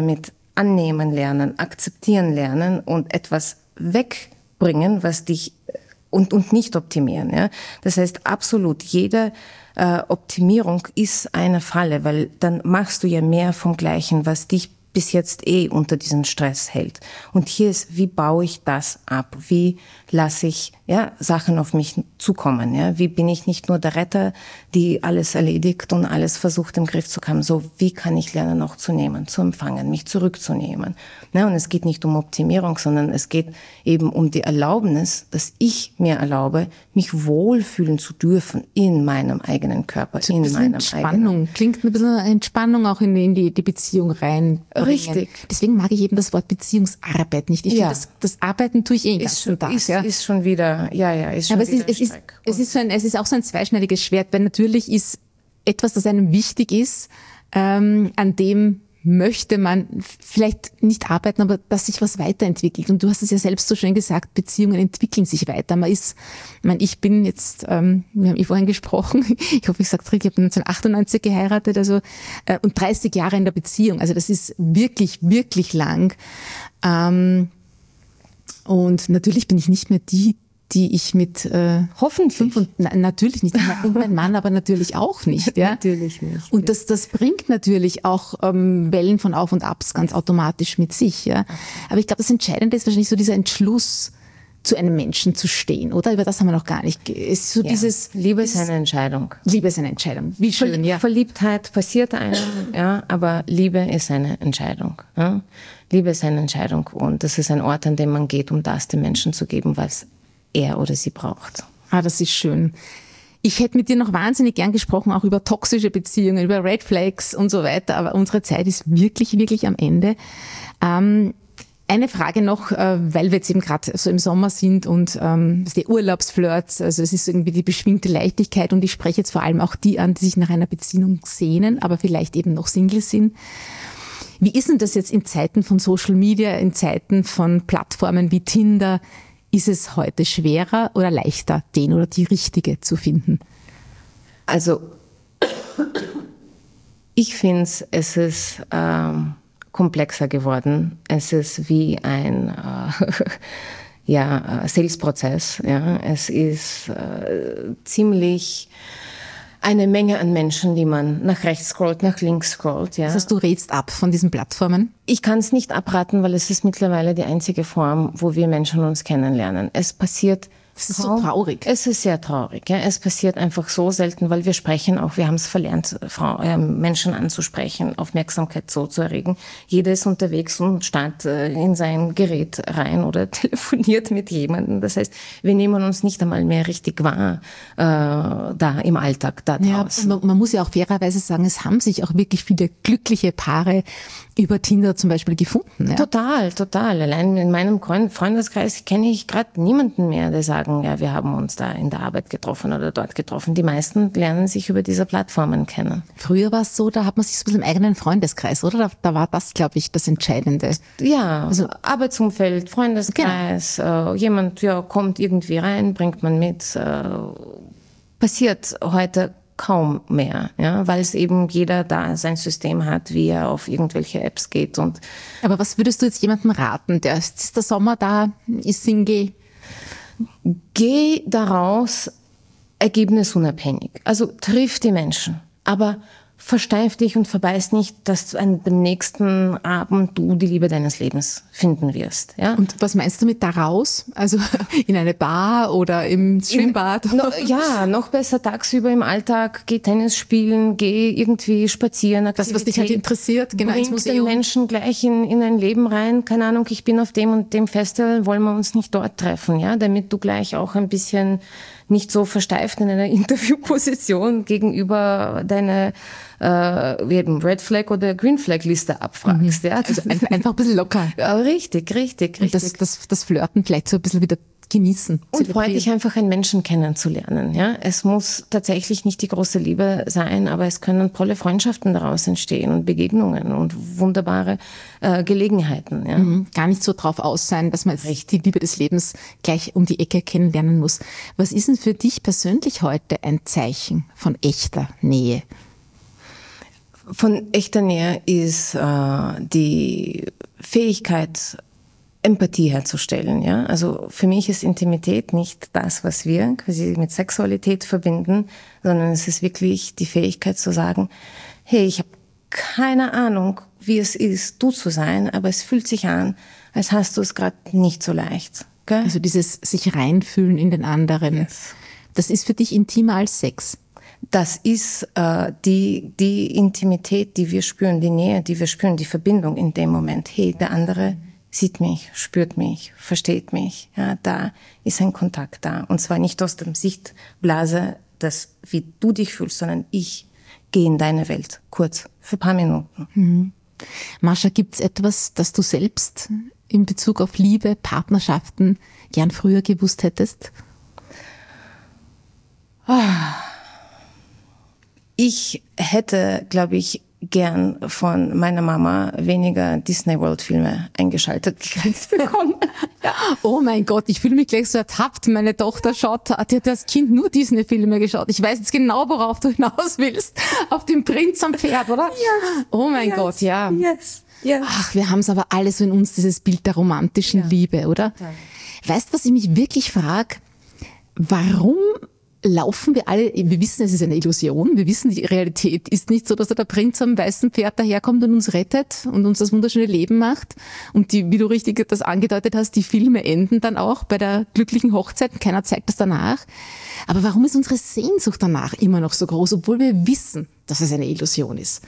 annehmen lernen, akzeptieren lernen und etwas wegbringen, was dich und, und nicht optimieren. Ja? Das heißt, absolut, jede äh, Optimierung ist eine Falle, weil dann machst du ja mehr vom Gleichen, was dich bis jetzt eh unter diesen Stress hält. Und hier ist, wie baue ich das ab? Wie lasse ich ja Sachen auf mich zukommen? Ja? Wie bin ich nicht nur der Retter, die alles erledigt und alles versucht im Griff zu haben? So, wie kann ich lernen, auch zu nehmen, zu empfangen, mich zurückzunehmen? Ja, und es geht nicht um Optimierung, sondern es geht eben um die Erlaubnis, dass ich mir erlaube, mich wohlfühlen zu dürfen in meinem eigenen Körper, so in meinem Entspannung. eigenen. Klingt ein bisschen Entspannung auch in die, in die, die Beziehung rein. Richtig. Deswegen mag ich eben das Wort Beziehungsarbeit nicht. Ich Ja. finde, das, das Arbeiten tue ich eh den Ist, ganzen Tag. ist, ja. ist schon wieder, ja, ja, ist schon Aber es wieder ist, es, ist, Streik. es, ist so ein, es ist auch so ein zweischneidiges Schwert, weil natürlich ist etwas, das einem wichtig ist, ähm, an dem möchte man vielleicht nicht arbeiten, aber dass sich was weiterentwickelt. Und du hast es ja selbst so schön gesagt, Beziehungen entwickeln sich weiter. Man ist, ich meine, ich bin jetzt, ähm, wir haben eh vorhin gesprochen, ich hoffe, ich sage es richtig, ich habe neunzehnhundertachtundneunzig geheiratet, also äh, und dreißig Jahre in der Beziehung. Also das ist wirklich, wirklich lang. Ähm, und natürlich bin ich nicht mehr die, die ich mit äh, Hoffentlich. fünf und na, natürlich nicht und mein Mann aber natürlich auch nicht, ja. Natürlich nicht. Und das das bringt natürlich auch ähm, Wellen von Auf und Abs ganz automatisch mit sich, ja. Aber ich glaube, das Entscheidende ist wahrscheinlich so dieser Entschluss, zu einem Menschen zu stehen, oder? Über das haben wir noch gar nicht. ge- Es ist so Ja. dieses Liebe ist dieses- eine Entscheidung. Liebe ist eine Entscheidung. Wie schön, Verli- ja. Verliebtheit passiert einem, ja, aber Liebe ist eine Entscheidung. Ja? Liebe ist eine Entscheidung und das ist ein Ort, an dem man geht, um das dem Menschen zu geben, was er oder sie braucht. Ah, das ist schön. Ich hätte mit dir noch wahnsinnig gern gesprochen, auch über toxische Beziehungen, über Red Flags und so weiter, aber unsere Zeit ist wirklich, wirklich am Ende. Ähm, eine Frage noch, äh, weil wir jetzt eben gerade so im Sommer sind und ähm, die Urlaubsflirts, also es ist irgendwie die beschwingte Leichtigkeit und ich spreche jetzt vor allem auch die an, die sich nach einer Beziehung sehnen, aber vielleicht eben noch Single sind. Wie ist denn das jetzt in Zeiten von Social Media, in Zeiten von Plattformen wie Tinder? Ist es heute schwerer oder leichter, den oder die Richtige zu finden? Also ich finde, es ist ähm, komplexer geworden. Es ist wie ein äh, ja, äh, Sales-Prozess. Ja. Es ist äh, ziemlich eine Menge an Menschen, die man nach rechts scrollt, nach links scrollt. Ja. Das heißt, du rätst ab von diesen Plattformen? Ich kann es nicht abraten, weil es ist mittlerweile die einzige Form, wo wir Menschen uns kennenlernen. Es passiert Das ist so kaum- traurig. Es ist sehr traurig. Ja. Es passiert einfach so selten, weil wir sprechen auch, wir haben es verlernt, Frau, äh, Menschen anzusprechen, Aufmerksamkeit so zu erregen. Jeder ist unterwegs und starrt äh, in sein Gerät rein oder telefoniert mit jemandem. Das heißt, wir nehmen uns nicht einmal mehr richtig wahr äh, da im Alltag, da Ja, draußen. man, man muss ja auch fairerweise sagen, es haben sich auch wirklich viele glückliche Paare über Tinder zum Beispiel gefunden. Ja? Total, total. Allein in meinem Freund- Freundeskreis kenne ich gerade niemanden mehr, der sagen, ja, wir haben uns da in der Arbeit getroffen oder dort getroffen. Die meisten lernen sich über diese Plattformen kennen. Früher war es so, da hat man sich so ein bisschen im eigenen Freundeskreis, oder? Da, da war das, glaube ich, das Entscheidende. Ja, also Arbeitsumfeld, Freundeskreis, äh, jemand ja, kommt irgendwie rein, bringt man mit. Äh, passiert heute kaum mehr, ja, weil es eben jeder da sein System hat, wie er auf irgendwelche Apps geht. Und Aber was würdest du jetzt jemandem raten? Der ist der Sommer da, ist Single. geh daraus ergebnisunabhängig. Also triff die Menschen, aber versteif dich und verbeiß nicht, dass du an dem nächsten Abend du die Liebe deines Lebens finden wirst. Ja? Und was meinst du mit da raus? Also in eine Bar oder im Schwimmbad? No, ja, noch besser tagsüber im Alltag, geh Tennis spielen, geh irgendwie spazieren. Das, was dich halt Aktivität. interessiert, genau, ins Bringt den Museum. Menschen gleich in, in ein Leben rein. Keine Ahnung, ich bin auf dem und dem Festival, wollen wir uns nicht dort treffen, ja, damit du gleich auch ein bisschen nicht so versteift in einer Interviewposition gegenüber deine äh, eben Red Flag oder Green Flag Liste abfragst. Ja. Also einfach, einfach ein bisschen locker. Ja, richtig, richtig, richtig. Und das, das, das Flirten vielleicht so ein bisschen wieder genießen. Und freut zelebrieren. dich einfach, einen Menschen kennenzulernen. Ja, es muss tatsächlich nicht die große Liebe sein, aber es können tolle Freundschaften daraus entstehen und Begegnungen und wunderbare äh, Gelegenheiten. Ja. Mhm. Gar nicht so drauf aus sein, dass man jetzt die Liebe des Lebens gleich um die Ecke kennenlernen muss. Was ist denn für dich persönlich heute ein Zeichen von echter Nähe? Von echter Nähe ist äh, die Fähigkeit, Empathie herzustellen. Ja? Also für mich ist Intimität nicht das, was wir quasi mit Sexualität verbinden, sondern es ist wirklich die Fähigkeit zu sagen, hey, ich habe keine Ahnung, wie es ist, du zu sein, aber es fühlt sich an, als hast du es gerade nicht so leicht. Gell? Also dieses sich reinfühlen in den anderen. Yes. Das ist für dich intimer als Sex? Das ist äh, die, die Intimität, die wir spüren, die Nähe, die wir spüren, die Verbindung in dem Moment. Hey, der andere sieht mich, spürt mich, versteht mich. Ja, da ist ein Kontakt da. Und zwar nicht aus der Sichtblase, dass, wie du dich fühlst, sondern ich gehe in deine Welt, kurz, für ein paar Minuten. Mhm. Mascha, gibt's etwas, das du selbst in Bezug auf Liebe, Partnerschaften gern früher gewusst hättest? Ich hätte, glaube ich, gern von meiner Mama weniger Disney-World-Filme eingeschaltet bekommen. Ja. Oh mein Gott, ich fühle mich gleich so ertappt. Meine Tochter schaut, die hat als Kind nur Disney-Filme geschaut. Ich weiß jetzt genau, worauf du hinaus willst. Auf den Prinz am Pferd, oder? Yes. Oh mein yes. Gott, ja. Yes. Yes. Ach, wir haben es aber alles so in uns, dieses Bild der romantischen ja. Liebe, oder? Ja. Weißt du, was ich mich wirklich frage? Warum laufen wir alle, wir wissen, es ist eine Illusion, wir wissen, die Realität ist nicht so, dass der Prinz am weißen Pferd daherkommt und uns rettet und uns das wunderschöne Leben macht. Und die, wie du richtig das angedeutet hast, die Filme enden dann auch bei der glücklichen Hochzeit, keiner zeigt das danach. Aber warum ist unsere Sehnsucht danach immer noch so groß, obwohl wir wissen, dass es eine Illusion ist?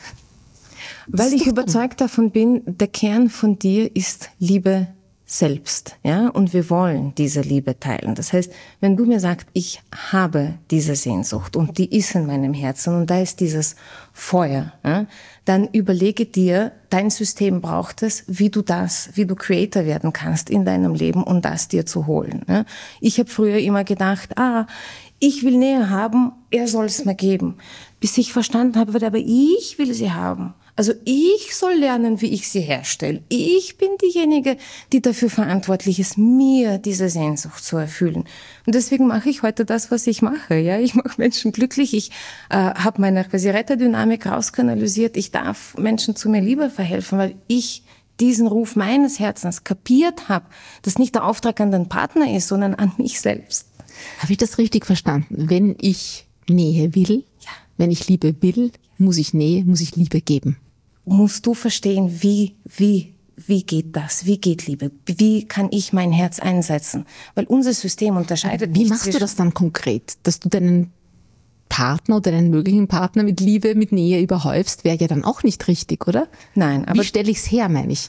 Das Weil ist ich überzeugt davon bin, der Kern von dir ist Liebe selbst, ja, und wir wollen diese Liebe teilen. Das heißt, wenn du mir sagst, ich habe diese Sehnsucht und die ist in meinem Herzen und da ist dieses Feuer, ja, dann überlege dir, dein System braucht es, wie du das, wie du Creator werden kannst in deinem Leben, um das dir zu holen. Ja. Ich habe früher immer gedacht, ah, ich will Nähe haben, er soll es mir geben. Bis ich verstanden habe, aber ich will sie haben. Also ich soll lernen, wie ich sie herstelle. Ich bin diejenige, die dafür verantwortlich ist, mir diese Sehnsucht zu erfüllen. Und deswegen mache ich heute das, was ich mache. Ja, ich mache Menschen glücklich. Ich äh, habe meine quasi Retterdynamik rauskanalisiert. Ich darf Menschen zu mir lieber verhelfen, weil ich diesen Ruf meines Herzens kapiert habe, dass nicht der Auftrag an den Partner ist, sondern an mich selbst. Habe ich das richtig verstanden? Wenn ich Nähe will, ja. wenn ich Liebe will, muss ich Nähe, muss ich Liebe geben. Musst du verstehen, wie, wie, wie geht das? Wie geht Liebe? Wie kann ich mein Herz einsetzen? Weil unser System unterscheidet nicht. Wie machst du das dann konkret? Dass du deinen Partner oder deinen möglichen Partner mit Liebe, mit Nähe überhäufst, wäre ja dann auch nicht richtig, oder? Nein, aber wie stelle ich es her, meine ich?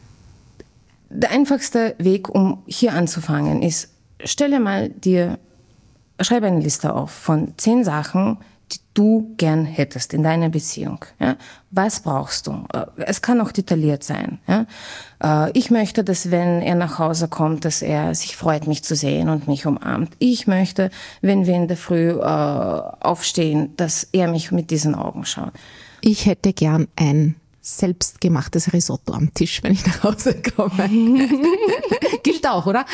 Der einfachste Weg, um hier anzufangen, ist, stelle mal dir, schreibe eine Liste auf von zehn Sachen, die du gern hättest in deiner Beziehung. Ja? Was brauchst du? Es kann auch detailliert sein. Ja? Ich möchte, dass wenn er nach Hause kommt, dass er sich freut, mich zu sehen und mich umarmt. Ich möchte, wenn wir in der Früh äh, aufstehen, dass er mich mit diesen Augen schaut. Ich hätte gern ein selbstgemachtes Risotto am Tisch, wenn ich nach Hause komme. Gilt auch, oder?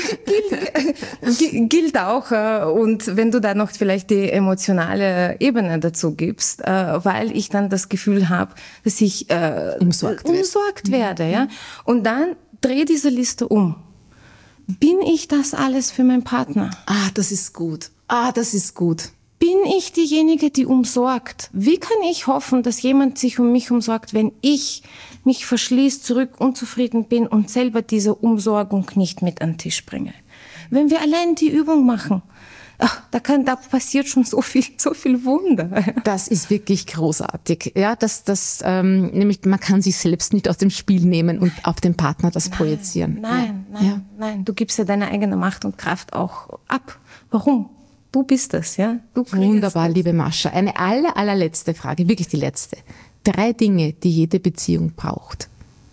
Gilt, gilt auch. Und wenn du da noch vielleicht die emotionale Ebene dazu gibst, weil ich dann das Gefühl habe, dass ich äh, umsorgt, umsorgt werde. Ja? Und dann dreh diese Liste um. Bin ich das alles für meinen Partner? Ah, das ist gut. Ah, das ist gut. Bin ich diejenige, die umsorgt? Wie kann ich hoffen, dass jemand sich um mich umsorgt, wenn ich mich verschließe, zurück unzufrieden bin und selber diese Umsorgung nicht mit an den Tisch bringe? Wenn wir allein die Übung machen, ach, da kann, da passiert schon so viel, so viel Wunder. Das ist wirklich großartig. Ja, das, das, ähm, nämlich man kann sich selbst nicht aus dem Spiel nehmen und auf den Partner das nein, projizieren. Nein, ja. nein, ja. nein. Du gibst ja deine eigene Macht und Kraft auch ab. Warum? Du bist das, ja. Du Wunderbar, das. Liebe Mascha. Eine aller, allerletzte Frage, wirklich die letzte. Drei Dinge, die jede Beziehung braucht.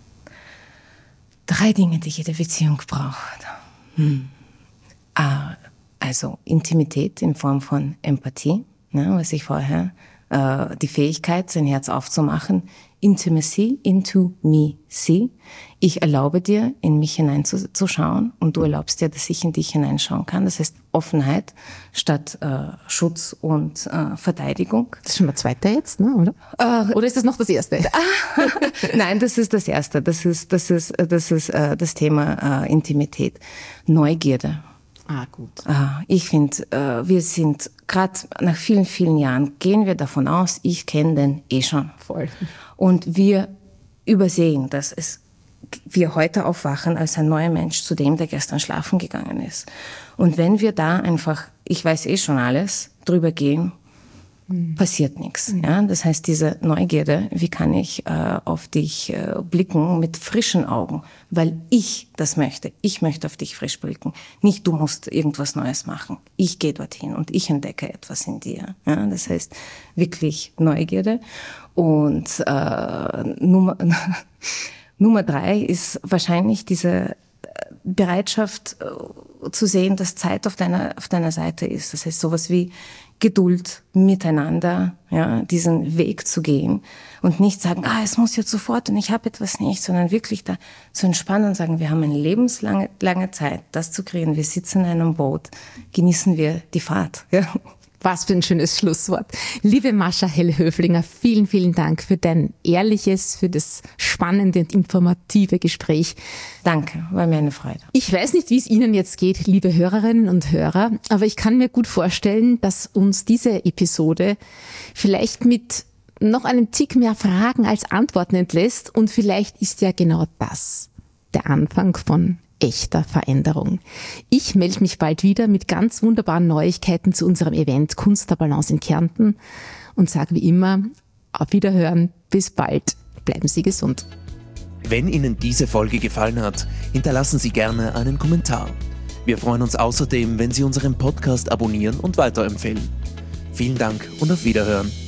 Drei Dinge, die jede Beziehung braucht. Hm. Ah, also Intimität in Form von Empathie, ne, was ich vorher, äh, die Fähigkeit, sein Herz aufzumachen, Intimacy, into me see. Ich erlaube dir, in mich hineinzuschauen und du erlaubst dir, dass ich in dich hineinschauen kann. Das heißt Offenheit statt äh, Schutz und äh, Verteidigung. Das ist schon der zweite jetzt, ne, oder? Äh, oder ist das noch das erste? Nein, das ist das erste. Das ist das ist das ist äh, das Thema äh, Intimität, Neugierde. Ah, gut. Äh, ich finde, äh, wir sind gerade nach vielen vielen Jahren gehen wir davon aus, ich kenne den eh schon. Voll. Und wir übersehen, dass es, wir heute aufwachen als ein neuer Mensch zu dem, der gestern schlafen gegangen ist. Und wenn wir da einfach, ich weiß eh schon alles, drüber gehen, mhm. passiert nichts. Mhm. Ja? Das heißt, diese Neugierde, wie kann ich äh, auf dich äh, blicken mit frischen Augen, weil ich das möchte. Ich möchte auf dich frisch blicken. Nicht, du musst irgendwas Neues machen. Ich gehe dorthin und ich entdecke etwas in dir. Ja? Das heißt, wirklich Neugierde. Und äh, Nummer, Nummer drei ist wahrscheinlich diese Bereitschaft äh, zu sehen, dass Zeit auf deiner, auf deiner Seite ist. Das heißt, sowas wie Geduld miteinander, ja, diesen Weg zu gehen und nicht sagen, ah, es muss jetzt sofort und ich habe etwas nicht, sondern wirklich da zu entspannen und sagen, wir haben eine lebenslange lange Zeit, das zu kreieren. Wir sitzen in einem Boot, genießen wir die Fahrt. Ja. Was für ein schönes Schlusswort. Liebe Mascha Hellhöflinger, vielen, vielen Dank für dein ehrliches, für das spannende und informative Gespräch. Danke, war mir eine Freude. Ich weiß nicht, wie es Ihnen jetzt geht, liebe Hörerinnen und Hörer, aber ich kann mir gut vorstellen, dass uns diese Episode vielleicht mit noch einem Tick mehr Fragen als Antworten entlässt und vielleicht ist ja genau das der Anfang von echter Veränderung. Ich melde mich bald wieder mit ganz wunderbaren Neuigkeiten zu unserem Event Kunst der Balance in Kärnten und sage wie immer, auf Wiederhören, bis bald, bleiben Sie gesund. Wenn Ihnen diese Folge gefallen hat, hinterlassen Sie gerne einen Kommentar. Wir freuen uns außerdem, wenn Sie unseren Podcast abonnieren und weiterempfehlen. Vielen Dank und auf Wiederhören.